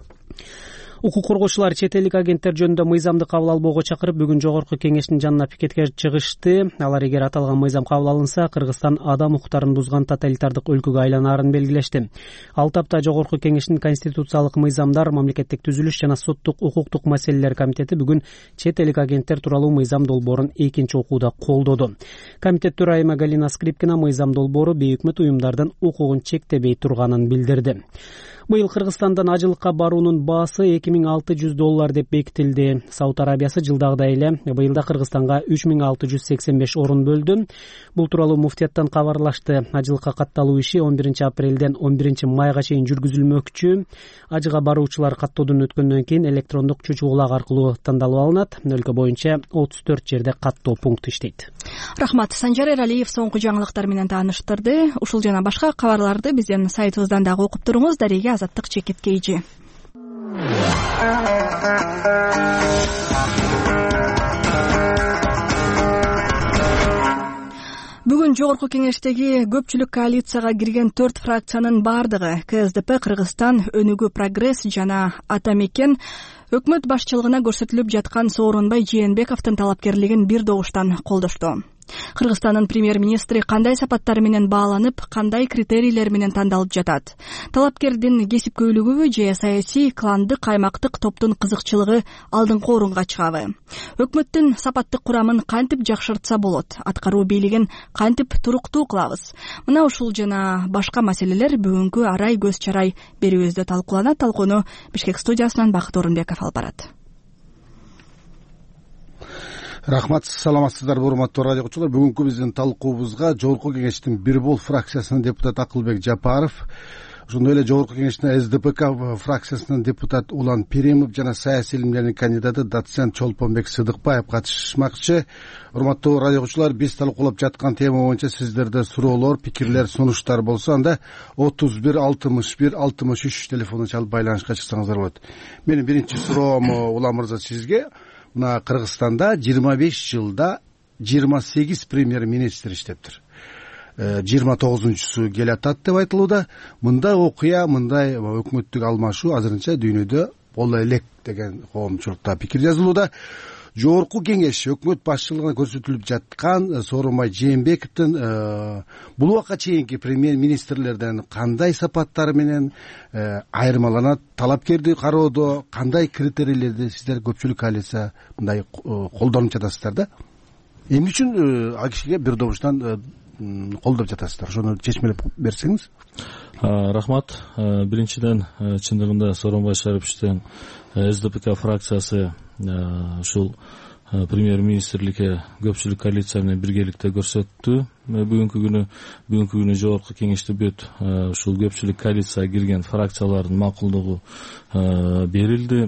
Укук коргоочулар чет элдик агенттер жөнүндө мыйзамды кабыл албоого чакырып, бүгүн жогорку кеңештин жанына пикетке чыгышты. Алар эгер аталган мыйзам кабыл алынса, Кыргызстан адам укуктарын бузган тоталитардык өлкөгө айланаарын белгилешти. Ал тапта жогорку кеңештин конституциялык мыйзамдар, мамлекеттик түзүлүш жана соттук укуктук маселелер комитети бүгүн чет элдик агенттер тууралуу мыйзам долбоорун экинчи окууда колдоду. Комитет төрайымы Галина Скрипкина мыйзам долбоору бейөкмөт уюмдардын укугун чектебей турганын билдирди. Быйыл Кыргызстандан ажылыкка баруунун баасы эки миң алты жүз доллар деп бекитилди. Сауд Арабиясы жылдагыдай эле быйылда Кыргызстанга үч миң алты жүз сексен беш орун бөлдү. Бул тууралуу муфтияттан кабарлашты. Ажылыкка катталуу иши он биринчи апрелден он биринчи майга чейин жүргүзүлмөкчү. Ажыга баруучулар каттоодон өткөндөн кийин электрондук чөчү аркылуу тандалып алынат. Өлкө боюнча отуз төрт жерде каттоо пункту иштейт. Рахмат. Санжар Эралиев соңку жаңылыктар менен тааныштырды. Ушул жана башка кабарларды биздин сайтыбыздан дагы окуп туруңуз. Дареге Азаттык чекит кейжи. Бүгүн жогорку кеңештеги көпчүлүк коалицияга кирген төрт фракциянын бардыгы КСДП, Кыргызстан, Өнүгүү Прогресс жана Ата Мекен өкмөт башчылыгына көрсөтүлүп жаткан Сооронбай Жээнбековдун талапкерлигин бир добуштан колдошту. Кыргызстандын премьер-министри кандай сапаттар менен бааланып, кандай критерийлер менен тандалып жатат? Талапкердин кесипкөйлүгүбү же саясий, кландык, аймактык топтун кызыкчылыгы алдыңкы орунга чыгабы? Өкмөттүн сапаттык курамын кантип жакшыртса болот? Аткаруу бийлигин кантип туруктуу кылабыз? Мына ушул жана башка маселелер бүгүнкү арай көз чарай берүүбүздө талкууланат. Талкууну Бишкек студиясынан Бакыт Орунбеков алып барат. Рахмат, саламатсыздарбы урматтуу радио угуучулар. Бүгүнкү биздин талкуубузга жогорку кеңештин бир бол фракциясынын депутаты Акылбек Жапаров, ошондой эле жогорку кеңештин СДПК фракциясынын депутаты Улан Перимов жана саясий илимдердин кандидаты доцент Чолпонбек Сыдыкбаев катышмакчы. Урматтуу радио угуучулар, биз талкуулап жаткан тема боюнча сиздерде суроолор, пикирлер, сунуштар болсо, анда отуз бир алтымыш бир алтымыш үч телефонун чалып байланышка чыксаңыздар болот. Менин биринчи суроом Улан мырза сизге. Мына Кыргызстанда жыйырма беш жылда жыйырма сегиз премьер-министр иштептир. жыйырма тогузунчусу келатат деп айтылууда. Мындай окуя, мындай өкмөттүк алмашуу азырынча дүйнөдө боло элек деген коомчулукта пикир жазылууда. Жогорку кеңеш өкмөт башчылыгына көрсөтүлүп жаткан Сооронбай Жээнбековдун бул убакка чейинки премьер-министрлерден кандай сапаттары менен айырмаланат? Талапкерди кароодо кандай критерийлерди сиздер көпчүлүк коалиция мындай колдонуп жатасыздар да? Эмне үчүн ал кишиге бир добуштан колдоп жатасыздар? Ошону чечмелеп берсеңиз. Рахмат. Биринчиден, чындыгында Сооронбай Шариповичтин СДПК фракциясы ушул премьер-министрликке көпчүлүк коалиция менен биргеликте көрсөттү. Бүгүнкү күнү бүгүнкү күнү жогорку кеңеште бүт ушул көпчүлүк коалицияга кирген фракциялардын макулдугу берилди.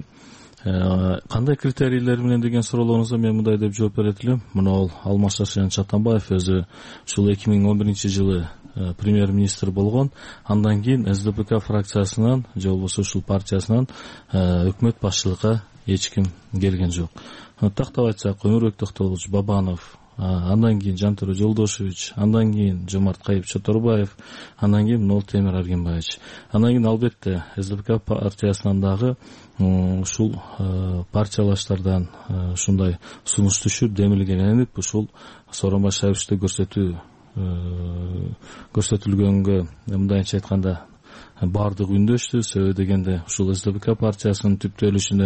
Кандай критерийлер менен деген суроолоруңузга мен мындай деп жооп берет элем. Мына ол Алмаз Шаршенов Чатанбаев өзү ушул эки миң он биринчи жылы премьер-министр болгон. Андан кийин СДПК фракциясынан же болбосо ушул партиясынан өкмөт башчылыкка эч ким келген жок. Тактап айтсак, Өмүрбек Токтогулович Бабанов, андан кийин Жантөрө Жолдошевич, андан кийин Жомарт Кайып Чоторбаев, андан кийин Нолтемир Аргенбаевич. Андан кийин албетте СДПК партиясынан дагы ушул партиялаштардан ушундай сунуш түшүп демилгеленип ушул Сооронбай Шариповичти көрсөтүү көрсөтүлгөнгө мындайча айтканда бардык үндөштү. Себеби дегенде ушул СДПК партиясынын түптөлүшүнө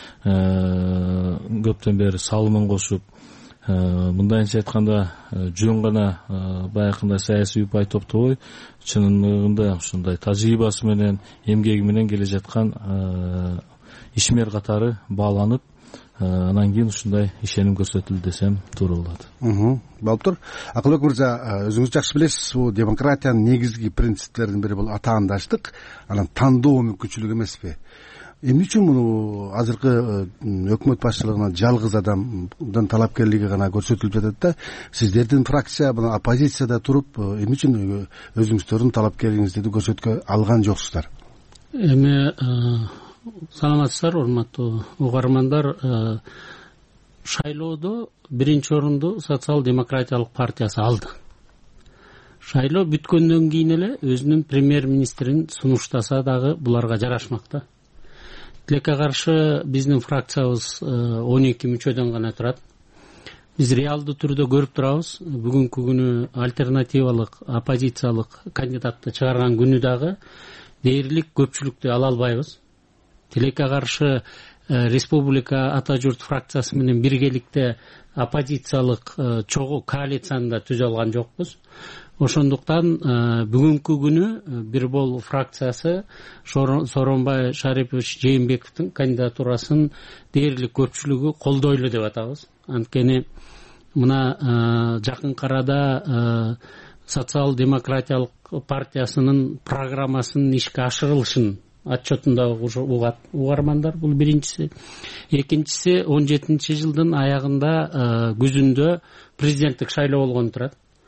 көптөн бери салымын кошуп, мындайча айтканда жөн гана баягындай саясий упай топтобой, чынында ушундай тажрыйбасы менен, эмгеги менен келе жаткан ишмер катары бааланып, анан кийин ушундай ишеним көрсөтүлдү десем туура болот. Болуп тур. Акылбек мырза, өзүңүз жакшы билесиз, бул демократиянын негизги принциптеринин бири бул атаандаштык, анан тандоо мүмкүнчүлүгү эмеспи? Эмне үчүн муну азыркы өкмөт башчылыгына жалгыз адамдын талапкерлиги гана көрсөтүлүп жатат да? Сиздердин фракция мына оппозицияда туруп, эмне үчүн өзүңүздөрдүн талапкериңизди көрсөткө алган жоксуздар? Эми саламатсыздар, урматтуу угармандар. Шайлоодо биринчи орунду социал-демократиялык партиясы алды. Шайлоо бүткөндөн кийин эле өзүнүн премьер-министрин сунуштаса дагы буларга жарашмакта. Тилекке каршы биздин фракциябыз он эки мүчөдөн гана турат. Биз реалдуу түрдө көрүп турабыз. Бүгүнкү күнү альтернативалык, оппозициялык кандидатты чыгарган күнү дагы дээрлик көпчүлүктү ала албайбыз. Тилекке каршы республика ата журт фракциясы менен биргеликте оппозициялык чогуу коалицияны да түзө алган жокпуз. Ошондуктан бүгүнкү күнү бир бол фракциясы Сооронбай Шарипович Жээнбековдун кандидатурасын дээрлик көпчүлүгү колдойлу деп атабыз. Анткени мына жакын арада социал-демократиялык партиясынын программасынын ишке ашырылышын отчетунда угат угармандар. Бул биринчиси. Экинчиси, он жетинчи жылдын аягында күзүндө президенттик шайлоо болгон турат.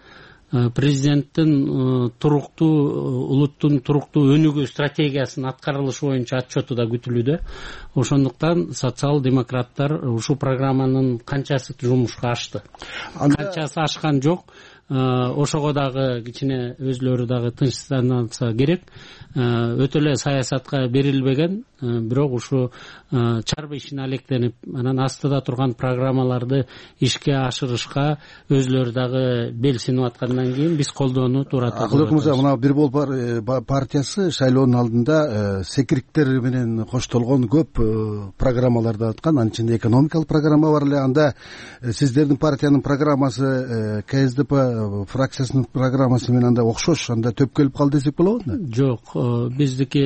президенттин туруктуу улуттун туруктуу өнүгүү стратегиясынын аткарылышы боюнча отчету да күтүлүүдө. Ошондуктан социал демократтар ушул программанын канчасы жумушка ашты, канчасы ашкан жок. Ошого дагы кичине өзлөрү дагы тынчсызданса керек. Өтө эле саясатка берилбеген, бирок ушу чарбы ишине алектенип, анан астыда турган программаларды ишке ашырышка өзлөрү дагы белсинип аткандан кийин биз колдоону туура турат. Акылбек мырза, мына Бир Бол партиясы шайлоонун алдында секириктер менен коштолгон көп программаларды аткан. Анын ичинде экономикалык программа бар эле. Анда сиздердин партиянын программасы КСДП фракциясынын программасы менен анда окшош, анда төп келип калды десек болобу? Жок, биздики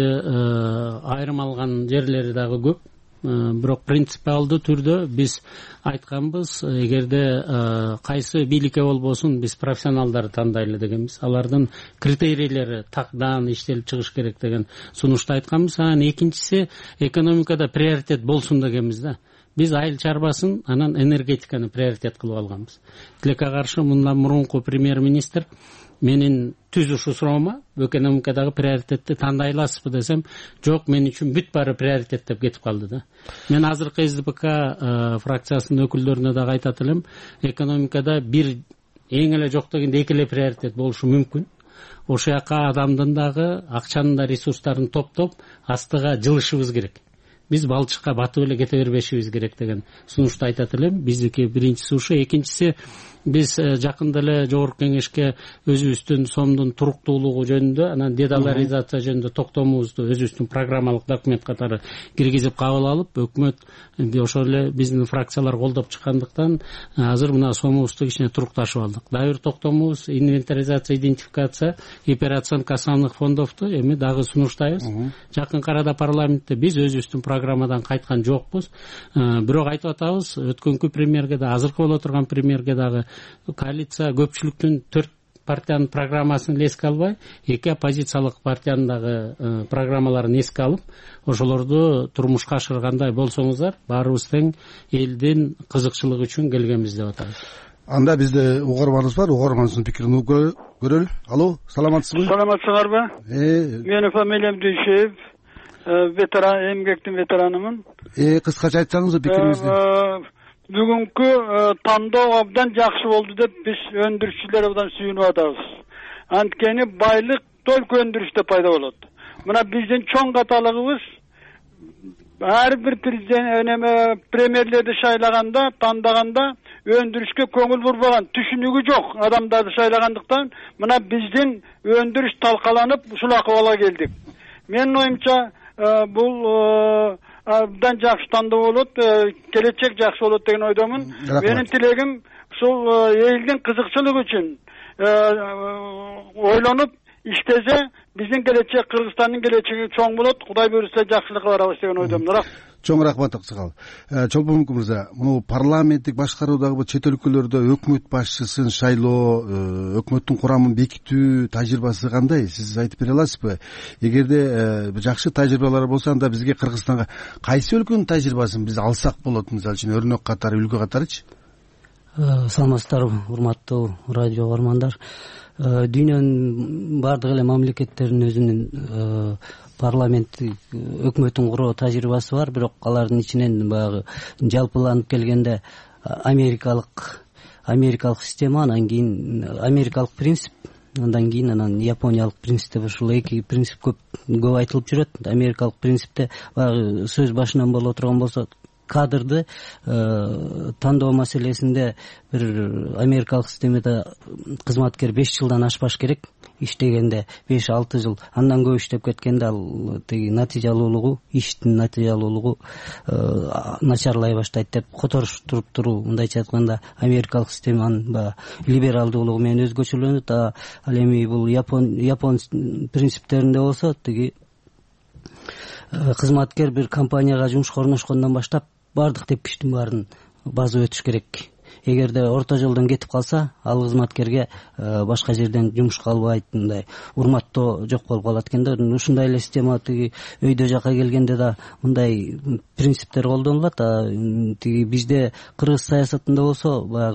айрым алган жерлери дагы көп. Бирок принципиалдуу түрдө биз айтканбыз, эгерде кайсы бийликке болбосун биз профессионалдарды тандайлы дегенбиз. Алардын критерийлери такдан иштелип чыгыш керек деген сунушту айтканбыз. Анан экинчиси экономикада приоритет болсун дегенбиз да. Биз айыл чарбасын, анан энергетиканы приоритет кылып алганбыз. Тилекке каршы мындан мурунку премьер-министр менин түз ушу суроома экономикадагы приоритетти тандай аласызбы десем, жок, мен үчүн бүт баары приоритет деп кетип калды да. Мен азыркы СДПК фракциясынын өкүлдөрүнө дагы айтат элем, экономикада бир эң эле жок дегенде эки эле приоритет болушу мүмкүн. Ошол жака адамдын дагы акчанын да ресурстарын топтоп астыга жылышыбыз керек. Биз балчыкка батып эле кете бербешибиз керек деген сунушту айтат элем. Биздики биринчиси ушу, экинчиси биз жакында эле жогорку кеңешке өзүбүздүн сомдун туруктуулугу жөнүндө, анан дедоларизация жөнүндө токтомубузду өзүбүздүн программалык документ катары киргизип кабыл алып, өкмөт ошол эле биздин фракциялар колдоп чыккандыктан азыр мына сомубузду кичине турукташып алдык. Дагы бир токтомубуз инвентаризация, идентификация и операциясынын основных фондовду эми дагы сунуштайбыз. Жакын арада парламентте биз өзүбүздүн программадан кайткан жокпуз. Бирок айтып атабыз, өткөнкү премьерге да, азыркы боло турган премьерге дагы коалиция көпчүлүктүн төрт партиянын программасын эске албай, эки оппозициялык партиянын дагы программаларын эске алып, ошолорду турмушка ашыргандай болсоңуздар, баарыбыз тең элдин кызыкчылыгы үчүн келгенбиз деп атабыз. Анда бизде угарманыбыз бар, угарманыбыздын пикирин угуп көрөлү. Алло, саламатсызбы? Саламатсыздарбы? Менин фамилиям Дүйшеев, ветеран, эмгектин ветеранымын. Э, кыскача айтсаңыз пикириңизди. Бүгүнкү тандоо абдан жакшы болду деп биз өндүрүшчүлөр абдан сүйүнүп атабыз. Анткени байлык только өндүрүштө пайда болот. Мына биздин чоң каталыгыбыз ар бир президент премьерлерди шайлаганда, тандаганда өндүрүшкө көңүл бурбаган, түшүнүгү жок адамдарды шайлагандыктан мына биздин өндүрүш талкаланып ушул акыбалга келдик. Менин оюмча бул абдан жакшы тандоо болот, келечек жакшы болот деген ойдомун. Менин тилегим ушул элдин кызыкчылыгы үчүн ойлонуп иштесе, биздин келечек, Кыргызстандын келечеги чоң болот. Кудай буйрса жакшылыкка барабыз деген ойдомун. Чоң рахмат Аксакал. Чолпон мырза, муну парламенттик башкаруудагы чет өлкөлөрдө өкмөт башчысын шайлоо, өкмөттүн курамын бекитүү тажрыйбасы кандай? Сиз айтып бере аласызбы? Эгерде жакшы тажрыйбалар болсо, анда бизге Кыргызстанга кайсы өлкөнүн тажрыйбасын биз алсак болот, мисалы үчүн өрнөк катары, үлгү катарычы? Саламатсыздарбы, урматтуу радио угармандар. Дүйнөнүн бардык эле мамлекеттеринин өзүнүн парламенттик өкмөтүн куруу тажрыйбасы бар, бирок алардын ичинен баягы жалпыланып келгенде америкалык америкалык система, анан кийин америкалык принцип, андан кийин анан япониялык принцип деп ушул эки принцип көп көп айтылып жүрөт. Америкалык принципте баягы сөз башынан боло турган болсо, кадрды тандоо маселесинде бир америкалык системада кызматкер беш жылдан ашпаш керек. Иштегенде беш алты жыл, андан көп иштеп кеткенде ал теги натыйжалуулугу, иштин натыйжалуулугу начарлай баштайт деп которуштуруп туруу, мындайча айтканда америкалык системанын баягы либералдуулугу менен өзгөчөлөнөт. Ал эми бул япон япон принциптеринде болсо, тиги кызматкер бир компанияга жумушка орношкондон баштап бардык тепкичтин баарын базып өтүш керек. Эгерде орто жолдон кетип калса, ал кызматкерге башка жерден жумушка албайт, мындай урматтоо жок болуп калат экен да. Ушундай эле система тиги өйдө жака келгенде да мындай принциптер колдонулат. Тиги бизде Кыргыз саясатында болсо, баягы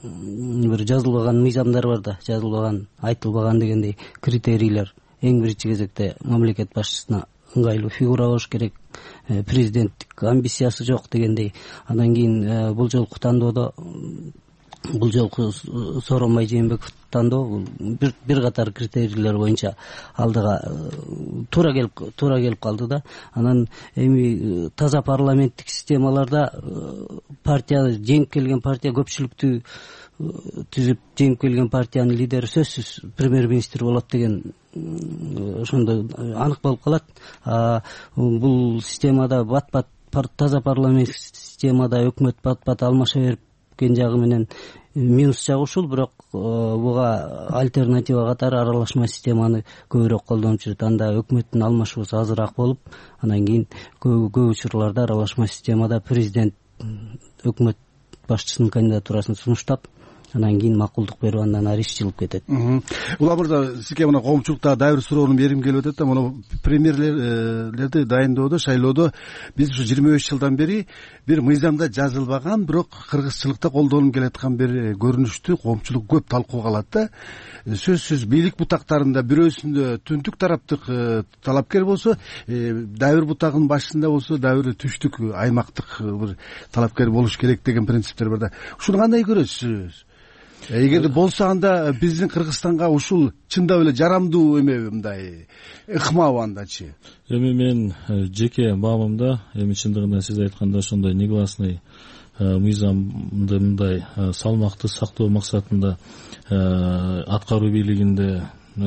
бир жазылбаган мыйзамдар бар да, жазылбаган, айтылбаган дегендей критерийлер. Эң биринчи кезекте мамлекет башчысына ыңгайлуу фигура болуш керек, президенттик амбициясы жок дегендей. Андан кийин бул жолку тандоодо, бул жолку Сооронбай Жээнбеков тандоо бир бир катар критерийлер боюнча алдыга туура келип туура келип калды да. Анан эми таза парламенттик системаларда партия жеңип келген партия көпчүлүктү түзүп жеңип келген партиянын лидери сөзсүз премьер-министр болот деген ошондо анык болуп калат. Бул системада бат бат таза парламенттик системада өкмөт бат бат алмаша берип жагы менен минус жагы ушул, бирок буга альтернатива катары аралашма системаны көбүрөөк колдонуп жүрөт. Анда өкмөттүн алмашуусу азыраак болуп, анан кийин көп учурларда аралашма системада президент өкмөт башчысынын кандидатурасын сунуштап, анан кийин макулдук берип, андан ары иш жылып кетет. Улам мырза, сизге мына коомчулукта дагы бир суроону бергим келип атат да. Мына премьерлерди дайындоодо, шайлоодо биз ушу жыйырма беш жылдан бери бир мыйзамда жазылбаган, бирок кыргызчылыкта колдонуп келаткан бир көрүнүштү коомчулук көп талкууга алат да. Сөзсүз бийлик бутактарында бирөөсүндө түндүк тараптык талапкер болсо, дагы бир бутагынын башында болсо дагы бир түштүк аймактык бир талапкер болуш керек деген принциптер бар да. Ушуну кандай көрөсүз? Эгерде болсо, анда биздин Кыргызстанга ушул чындап эле жарамдуу эмеби, мындай ыкмабы андачы? Эми мен жеке бабымда, эми чындыгында сиз айткандай ошондой негласный мыйзамды мындай салмакты сактоо максатында аткаруу бийлигинде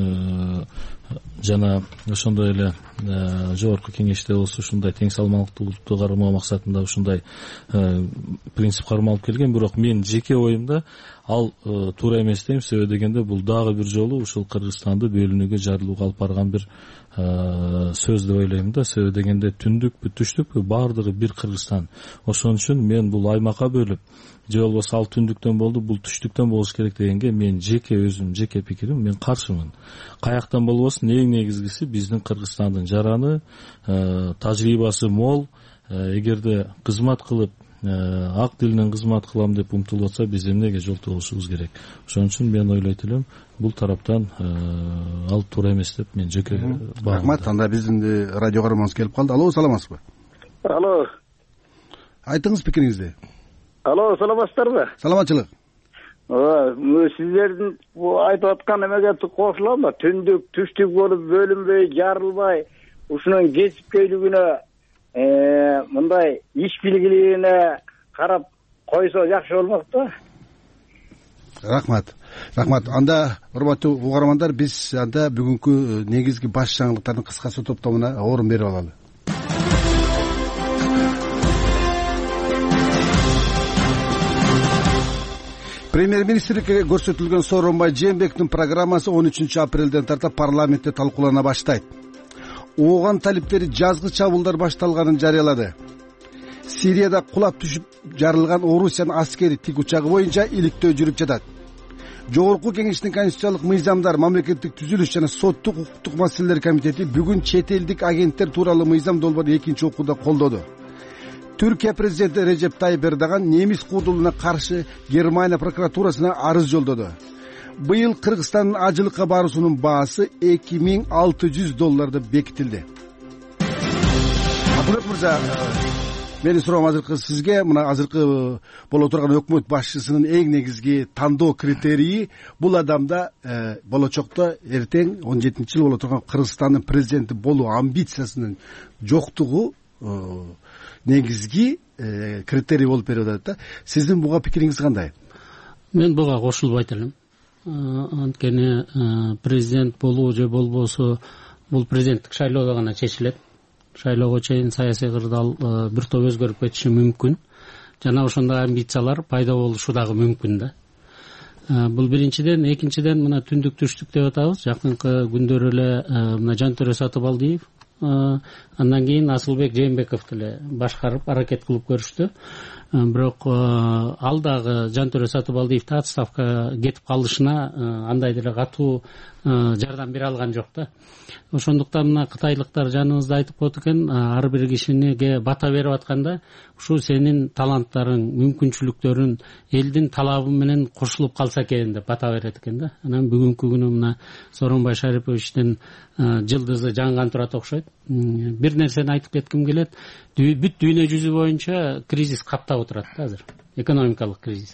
жана ошондой эле жогорку кеңеште болсо ушундай тең салмактуулукту кармоо максатында ушундай принцип кармалып келген. Бирок мен жеке оюмда ал туура эмес дейм. Себеби дегенде бул дагы бир жолу ушул Кыргызстанды бөлүнүүгө, жарылууга алып барган бир сөз деп ойлойм да. Себеби дегенде түндүкпү, түштүкпү, баардыгы бир Кыргызстан. Ошон үчүн мен бул аймакка бөлүп, же болбосо ал түндүктөн болду, бул түштүктөн болуш керек дегенге мен жеке өзүм, жеке пикирим, мен каршымын. Каяктан болбосун, эң негизгиси биздин Кыргызстандын жараны, тажрыйбасы мол. Эгерде кызмат кылып, ак дилинен кызмат кылам деп умтулуп атса, биз эмнеге жолтогушубуз керек? Ошон үчүн мен ойлойт элем, бул тараптан ал туура эмес деп мен жеке баам. Рахмат. Анда биздин радио каарманыбыз келип калды. Алло, саламатсызбы? Алло. Айтыңыз пикириңизди. Алло, саламатсыздарбы? Саламатчылык. Ооба, сиздердин айтып аткан эмеге кошулам да, түндүк, түштүк болуп бөлүнбөй, жарылбай, ушунун кесипкөйлүгүнө, мындай иш билгилигине карап койсо жакшы болмок да. Рахмат. Рахмат. Анда урматтуу угармандар, биз анда бүгүнкү негизги баш жаңылыктардын кыскасы топтомуна орун берип алалы. Премьер-министрликке көрсөтүлгөн Сооронбай Жээнбековдун программасы он үчүнчү апрелден тарта парламентте талкуулана баштайт. Ооган талиптери жазгы чабуулдар башталганын жарыялады. Сирияда кулап түшүп жарылган Орусиянын аскери тик учагы боюнча иликтөө жүрүп жатат. Жогорку кеңештин конституциялык мыйзамдар, мамлекеттик түзүлүш жана соттук укуктук маселелер комитети бүгүн чет элдик агенттер тууралуу мыйзам долбоорун экинчи окууда колдоду. Түркия президенти Режеп Тайып Эрдоган немис куудулуна каршы Германия прокуратурасына арыз жолдоду. Быйыл Кыргызстандын ажылыкка баруусунун баасы эки миң алты жүз долларды бекитилди. Абдулет мырза, менин суроом азыркы сизге, мына азыркы боло турган өкмөт башчысынын эң негизги тандоо критерийи бул адамда болочокто эртең он жетинчи жыл боло турган Кыргызстандын президенти болуу амбициясынын жоктугу негизги критерий болуп берип атат да. Сиздин буга пикириңиз кандай? Мен буга кошулбайт элем. Анткени президент болуу же болбосо бул президенттик шайлоодо гана чечилет. Шайлоого чейин саясий кырдаал бир топ өзгөрүп кетиши мүмкүн. Жана ошондой амбициялар пайда болушу дагы мүмкүн да. Бул биринчиден, экинчиден мына түндүк түштүк деп атабыз. Жакынкы күндөр эле мына Жантөре Сатыбалдиев андан кийин Асылбек Жээнбеков деле башкарып аракет кылып көрүштү. Бирок ал дагы Жантөре Сатыбалдиевди отставкага кетип калышына андай деле катуу жардам бере алган жок да. Ошондуктан мына кытайлыктар жаныбызда айтып коет экен, ар бир кишиге бата берип атканда ушу сенин таланттарың, мүмкүнчүлүктөрүң элдин талабы менен кошулуп калса экен деп бата берет экен да. Анан бүгүнкү күнү мына Сооронбай Шариповичтин жылдызы жанган турат окшойт. Бир нерсени айтып кетким келет. Бүт дүйнө жүзү боюнча кризис каптап отурат да азыр. Экономикалык кризис.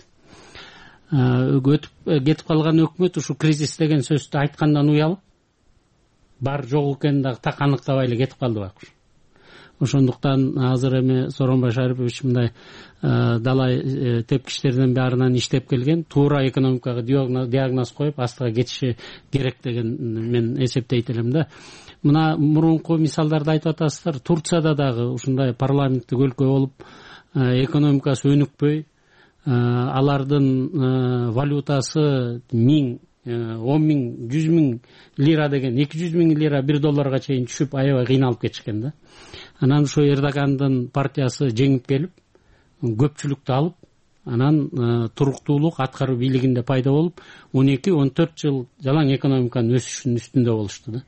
Өтүп кетип калган өкмөт ушу кризис деген сөздү айткандан уялып бар жок экенин дагы так аныктабай эле кетип калды байкуш. Ошондуктан азыр эми Сооронбай Шарипович мындай далай тепкичтерден баарынан иштеп келген, туура экономикага диагноз коюп астыга кетиши керек деген мен эсептейт элем да. Мына мурунку мисалдарды айтып атасыздар. Турцияда дагы ушундай парламенттик өлкө болуп, экономикасы өнүкпөй, алардын валютасы миң, он миң, жүз миң лира деген, эки жүз миң лира бир долларга чейин түшүп, аябай кыйналып кетишкен да. Анан ушу Эрдогандын партиясы жеңип келип, көпчүлүктү алып, анан туруктуулук аткаруу бийлигинде пайда болуп, он эки он төрт жыл жалаң экономиканын өсүшүнүн үстүндө болушту да.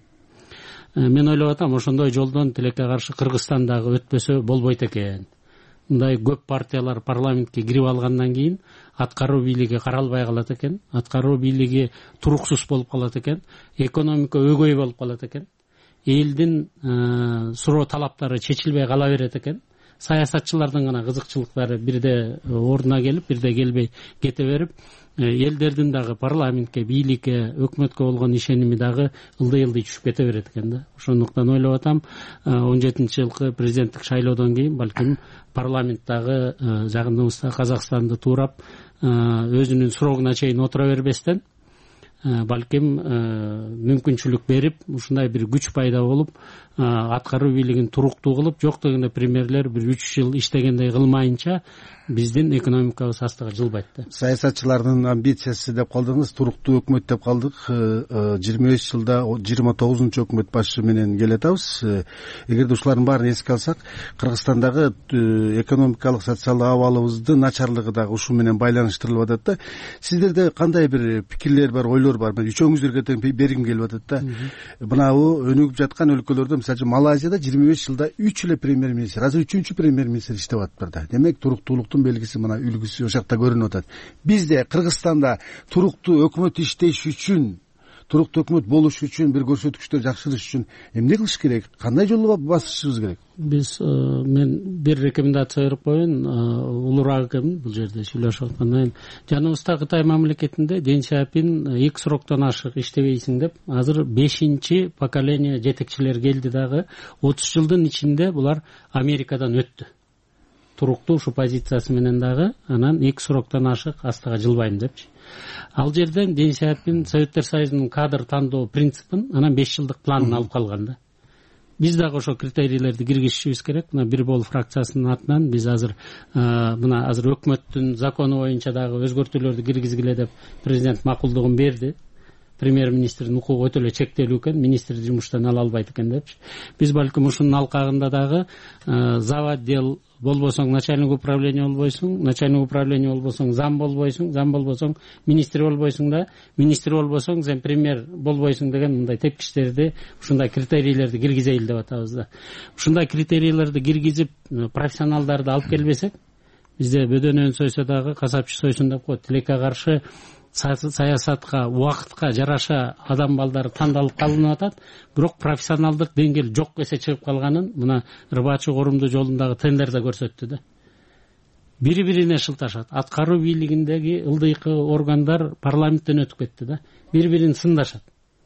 Мен ойлоп атам, ошондой жолдон тилекке каршы Кыргызстан дагы өтпөсө болбойт экен. Мындай көп партиялар парламентке кирип алгандан кийин аткаруу бийлиги каралбай калат экен, аткаруу бийлиги туруксуз болуп калат экен, экономика өгөй болуп калат экен, элдин суроо талаптары чечилбей кала берет экен. Саясатчылардын гана кызыкчылыктары бирде ордуна келип, бирде келбей кете берип, элдердин дагы парламентке, бийликке, өкмөткө болгон ишеними дагы ылдый-ылдый түшүп кете берет экен да. Ошондуктан ойлоп атам, он жетинчи жылкы президенттик шайлоодон кийин балким парламент дагы жагыныбызда Казакстанды туурап, өзүнүн срогуна чейин отура бербестен, балким мүмкүнчүлүк берип, ушундай бир күч пайда болуп, аткаруу бийлигин туруктуу кылып, жок дегенде премьерлер бир үч жыл иштегендей кылмайынча биздин экономикабыз астыга жылбайт да. Саясатчылардын амбициясы деп калдыңыз, туруктуу өкмөт деп калдык. жыйырма беш жылда жыйырма тогузунчу өкмөт башы менен келе атабыз. Эгерде ушулардын баарын эске алсак, Кыргызстандагы экономикалык, социалдык абалыбыздын начарлыгы дагы ушу менен байланыштырылып атат да. Сиздерде кандай бир пикирлер бар, ойлор бар? Мен үчөөңүздөргө тең бергим келип атат да. Мынабу өнүгүп жаткан өлкөлөрдө, мисалы үчүн Малайзияда жыйырма беш жылда үч эле премьер-министр, азыр үчүнчү премьер-министр иштеп атат да. Демек туруктуулуктун белгиси мына үлгүсү ошакта көрүнүп атат. Бизде Кыргызстанда туруктуу өкмөт иштеш үчүн, туруктуу өкмөт болуш үчүн, бир көрсөткүчтөр жакшырыш үчүн эмне кылыш керек? Кандай жолду басышыбыз керек? Биз мен бир рекомендация берип коеюн, улураак экенмин бул жерде сүйлөшүп аткандан. Жаныбызда Кытай мамлекетинде Дэн Сяопин эки сроктон ашык иштебейсиң деп, азыр бешинчи поколение жетекчилер келди дагы, отуз жылдын ичинде булар Америкадан өттү. Туруктуу ушу позициясы менен дагы, анан эки сроктон ашык астыга жылбайм депчи. Ал жерден Дэн Сяопин Советтер Союзунун кадр тандоо принципин, анан беш жылдык планын алып калган да. Биз дагы ошо критерийлерди киргизишибиз керек. Мына бир бол фракциясынын атынан биз азыр мына азыр өкмөттүн закону боюнча дагы өзгөртүүлөрдү киргизгиле деп президент макулдугун берди. Премьер-министрдин укугу өтө эле чектелүү экен, министр жумуштан ала албайт экен депчи. Биз балким ушунун алкагында дагы зав. Отдел болбосоң начальник управление болбойсуң, начальник управление болбосоң зам болбойсуң, зам болбосоң министр болбойсуң да, министр болбосоң сен премьер болбойсуң деген мындай тепкичтерди, ушундай критерийлерди киргизейли деп атабыз да. Ушундай критерийлерди киргизип, профессионалдарды алып келбесек, бизде бөдөнөн сойсо дагы касапчы сойсун деп коет. Тилекке каршы саясатка, убакытка жараша адам балдары тандалып калынып атат, бирок профессионалдык деңгээл жок эсе чыгып калганын мына Рыбачы Корумду жолундагы тендерде көрсөттү да. Бири-бирине шылташат. Аткаруу бийлигиндеги ылдыйкы органдар парламенттен өтүп кетти да. Бири-бирин сындашат.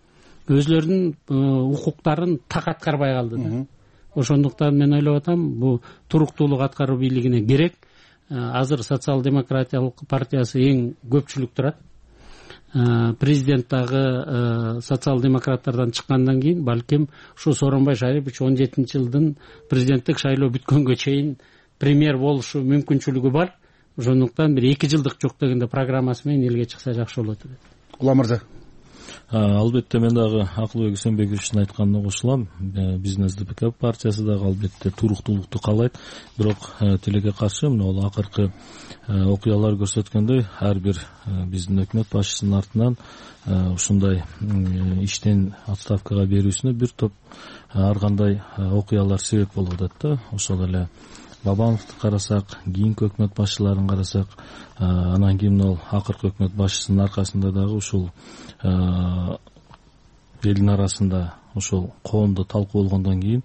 Өзлөрүнүн укуктарын так аткарбай калды да. Ошондуктан мен ойлоп атам, бул туруктуулук аткаруу бийлигине керек. Азыр социал-демократиялык партиясы эң көпчүлүк турат. Президент дагы социал-демократтардан чыккандан кийин балким ушу Сооронбай Шарипович он жетинчи жылдын президенттик шайлоо бүткөнгө чейин премьер болушу мүмкүнчүлүгү бар. Ошондуктан бир эки жылдык жок дегенде программасы менен элге чыкса жакшы болот. Улан мырза. Албетте мен дагы Акылбек Эсенбековичтин айтканына кошулам. Биздин эс дэ пэ ка партиясы дагы албетте туруктуулукту каалайт. Бирок тилекке каршы мына бул акыркы окуялар көрсөткөндөй ар бир биздин өкмөт башчысынын артынан ушундай иштен отставкага берүүсүнө бир топ ар кандай окуялар себеп болуп атат да. Ошол эле Бабановду карасак, кийинки өкмөт башчыларын карасак, анан кийин ол акыркы өкмөт башчысынын аркасында дагы ушул элдин арасында ошол коомдо талкуу болгондон кийин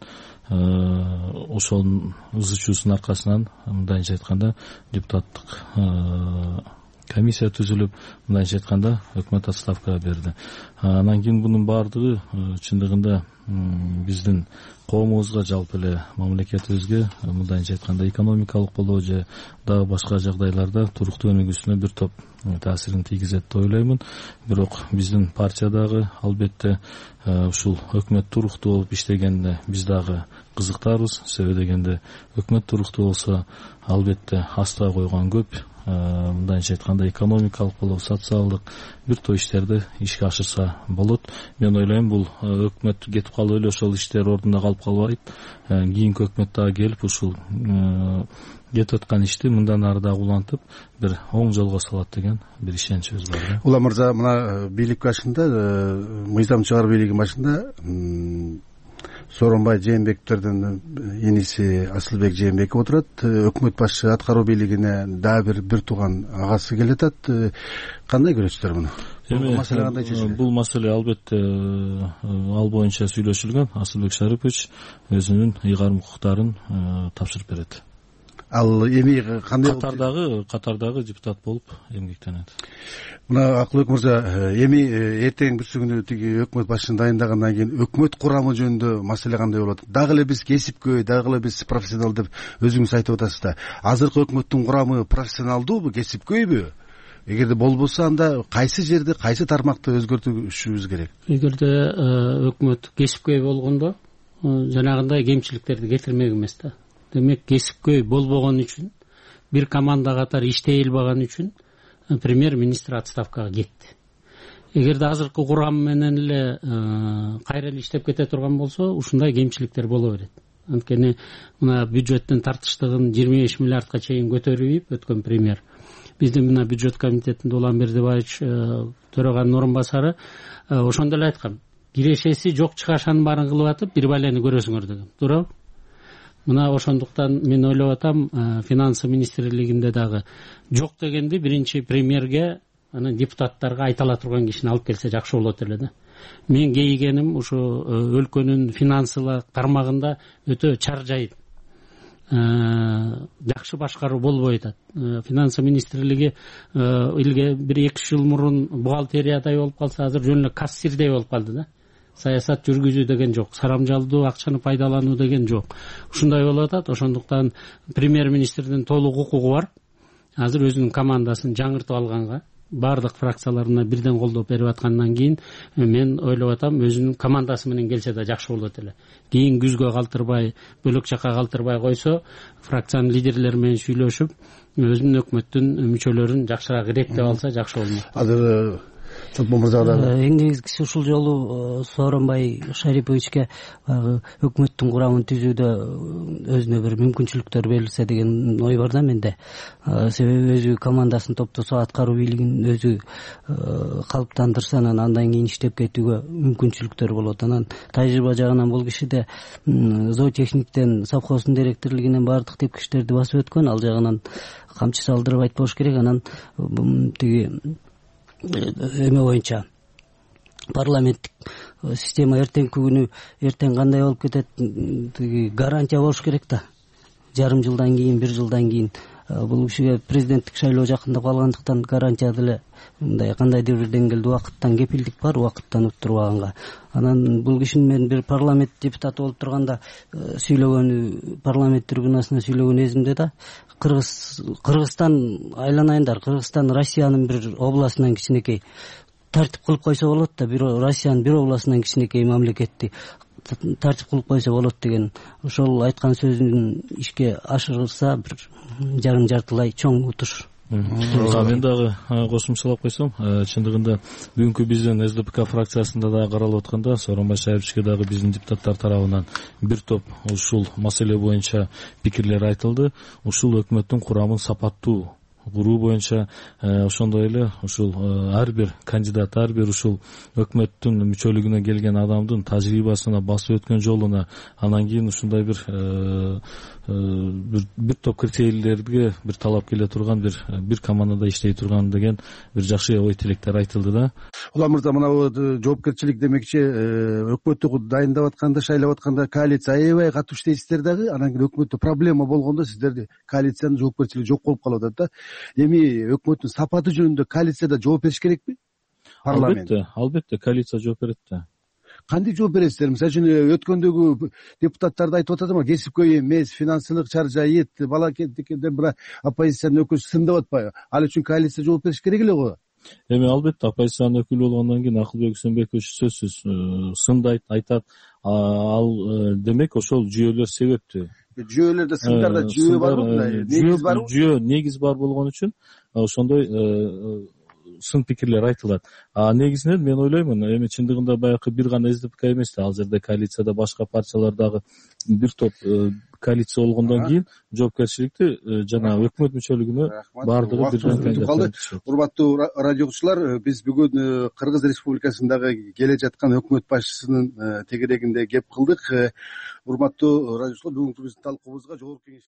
ошонун ызы чуусунун аркасынан мындайча айтканда депутаттык комиссия түзүлүп, мындайча айтканда өкмөт отставкага берди. Анан кийин бунун баардыгы чындыгында биздин коомубузга, жалпы эле мамлекетибизге мындайча айтканда экономикалык болобу же дагы башка жагдайларда туруктуу өнүгүүсүнө бир топ таасирин тийгизет деп ойлоймун. Бирок биздин партия дагы албетте ушул өкмөт туруктуу болуп иштегенде биз дагы кызыктарбыз. Себеби дегенде өкмөт туруктуу болсо албетте аста койгон көп, мындайча айтканда экономикалык болобу, социалдык бир топ иштерди ишке ашырса болот. Мен ойлойм бул өкмөт кетип калып эле ошол иштер ордунда калып калбайт. Кийинки өкмөт дагы келип ушул кетип аткан ишти мындан ары дагы улантып бир оң жолго салат деген бир ишеничибиз бар. Улам мырза, мына бийлик башында, мыйзам чыгаруу бийлигинин башында Сооронбай Жээнбековдин иниси Асылбек Жээнбеков отурат. Өкмөт башчы аткаруу бийлигине дагы бир бир тууган агасы келатат. Кандай көрөсүздөр муну? Бул маселе кандай чечилет? Бул маселе албетте ал боюнча сүйлөшүлгөн. Асылбек Шарипович өзүнүн ыйгарым укуктарын тапшырып берет. Ал эми кандай катардагы катардагы депутат болуп эмгектенет. Мына Акылбек мырза, эми эртең бүрсү күнү тиги өкмөт башчысын дайындагандан кийин өкмөт курамы жөнүндө маселе кандай болот? Дагы эле биз кесипкөй, дагы эле биз профессионал деп өзүңүз айтып атасыз да. Азыркы өкмөттүн курамы профессионалдуубу, кесипкөйбү? Эгерде болбосо, анда кайсы жерде, кайсы тармакты өзгөртүшүбүз керек? Эгерде өкмөт кесипкөй болгондо жанагындай кемчиликтерди кетирмек эмес да. Демек, кесипкөй болбогон үчүн, бир команда катары иштей албаган үчүн премьер-министр отставкага кетти. Эгерде азыркы курам менен эле кайра эле иштеп кете турган болсо, ушундай кемчиликтер боло берет. Анткени мына бюджеттин тартыштыгын жыйырма беш миллиардка чейин көтөрүп өткөн премьер. Биздин мына бюджет комитетинде Улан Бердибаевич төраганын орун басары ошондо эле айткан, кирешеси жок чыгашанын баарын кылып атып, бир балени көрөсүңөр деген. Туурабы? Мына ошондуктан мен ойлоп атам, финансы министрлигинде дагы жок дегенди биринчи премьерге, анан депутаттарга айта ала турган кишини алып келсе жакшы болот эле да. Мен кейгеним ушу өлкөнүн финансылык тармагында өтө чаржайып, жакшы башкаруу болбой атат. Финансы министрлиги илге бир эки үч жыл мурун бухгалтериядай болуп калса, азыр жөн эле кассирдей болуп калды да. Саясат жүргүзүү деген жок, сарамжалдуу акчаны пайдалануу деген жок. Ушундай болуп атат. Ошондуктан премьер-министрдин толук укугу бар. Азыр өзүнүн командасын жаңыртып алганга, бардык фракцияларына бирден колдоо берип аткандан кийин мен ойлоп атам, өзүнүн командасы менен келсе да жакшы болот эле. Кийин күзгө калтырбай, бөлөк жакка калтырбай койсо, фракциянын лидерлери менен сүйлөшүп, өзүнүн өкмөттүн мүчөлөрүн жакшыраак иреттеп алса жакшы болмок. Азыр эң негизгиси ушул жолу Сооронбай Шариповичке өкмөттүн курамын түзүүдө өзүнө бир мүмкүнчүлүктөр берилсе деген ой бар да менде. Себеби өзү командасын топтосо, аткаруу бийлигин өзү калыптандырса, анан кийин иштеп кетүүгө мүмкүнчүлүктөр болот. Анан тажрыйба жагынан бул кишиде зоотехниктен, совхоздун директорлугунан баардык тепкичтерди басып өткөн, ал жагынан камчы салдырып айтпош керек. Анан тиги эме боюнча парламенттик система эртеңки күнү эртең кандай болуп кетет, тиги гарантия болуш керек да. Жарым жылдан кийин, бир жылдан кийин бул кишиге президенттик шайлоо жакындап калгандыктан гарантия деле мындай кандайдыр бир деңгээлде убакыттан кепилдик бар, убакыттан уттурбаганга. Анан бул кишинин мен бир парламент депутаты болуп турганда сүйлөгөнү, парламент трибунасына сүйлөгөн эзимде да, Кыргыз Кыргызстан айланайындар, Кыргызстан Россиянын бир областынан кичинекей тартип кылып койсо болот да, бир Россиянын бир областынан кичинекей мамлекетти тартип кылып койсо болот деген ошол айткан сөзүн ишке ашырылса бир жарым жартылай чоң утуш мен дагы кошумчалап койсом, чындыгында бүгүнкү биздин СДПК фракциясында дагы каралып атканда Сооронбай Шариповичке дагы биздин депутаттар тарабынан бир топ ушул маселе боюнча пикирлер айтылды. Ушул өкмөттүн курамын сапаттуу куруу боюнча ошондой эле ушул ар бир кандидат, ар бир ушул өкмөттүн мүчөлүгүнө келген адамдын тажрыйбасына, басып өткөн жолуна, анан кийин ушундай бир бир топ критерийлерге бир талап келе турган бир бир командада иштей турган деген бир жакшы ой тилектер айтылды да. Улан мырза, мына жоопкерчилик демекчи өкмөттү дайындап атканда, шайлап атканда коалиция аябай катуу иштейсиздер дагы, анан кийин өкмөттө проблема болгондо сиздерди коалициянын жоопкерчилиги жок болуп калып атат да. Эми өкмөттүн сапаты жөнүндө коалицияда жооп бериш керекпи? Парламент. Албетте, албетте коалиция жооп берет да. Кандай жооп бересиздер? Мисалы үчүн өткөндөгү депутаттарды айтып атат, кесипкөй эмес, финансылык чаржайыт, балакендикенден бир оппозициянын өкүлү сындап атпайбы? Ал үчүн коалиция жооп бериш керек эле го. Эми албетте оппозициянын өкүлү болгондон кийин Акылбек Үсөнбекович сөзсүз сындайт, айтат. Ал демек ошол жүйөлөр себептүү. Жүйөлөрдө сындарда жүйө барбы? Негиз барбы? Жүйө негиз бар болгон үчүн ошондой сын пикирлер айтылат. А негизинен мен ойлоймун, эми чындыгында баягы бир гана СДПК эмес да, ал жерде коалицияда башка партиялар дагы бир топ коалиция болгондон кийин жоопкерчиликти жана өкмөт мүчөлүгүнө баардыгы бир калды. Урматтуу радио угуучулар, биз бүгүн Кыргыз Республикасындагы келе жаткан өкмөт башчысынын тегерегинде кеп кылдык. Урматтуу радиочулар, бүгүнкү биздин талкуубузга жогорку кеңеш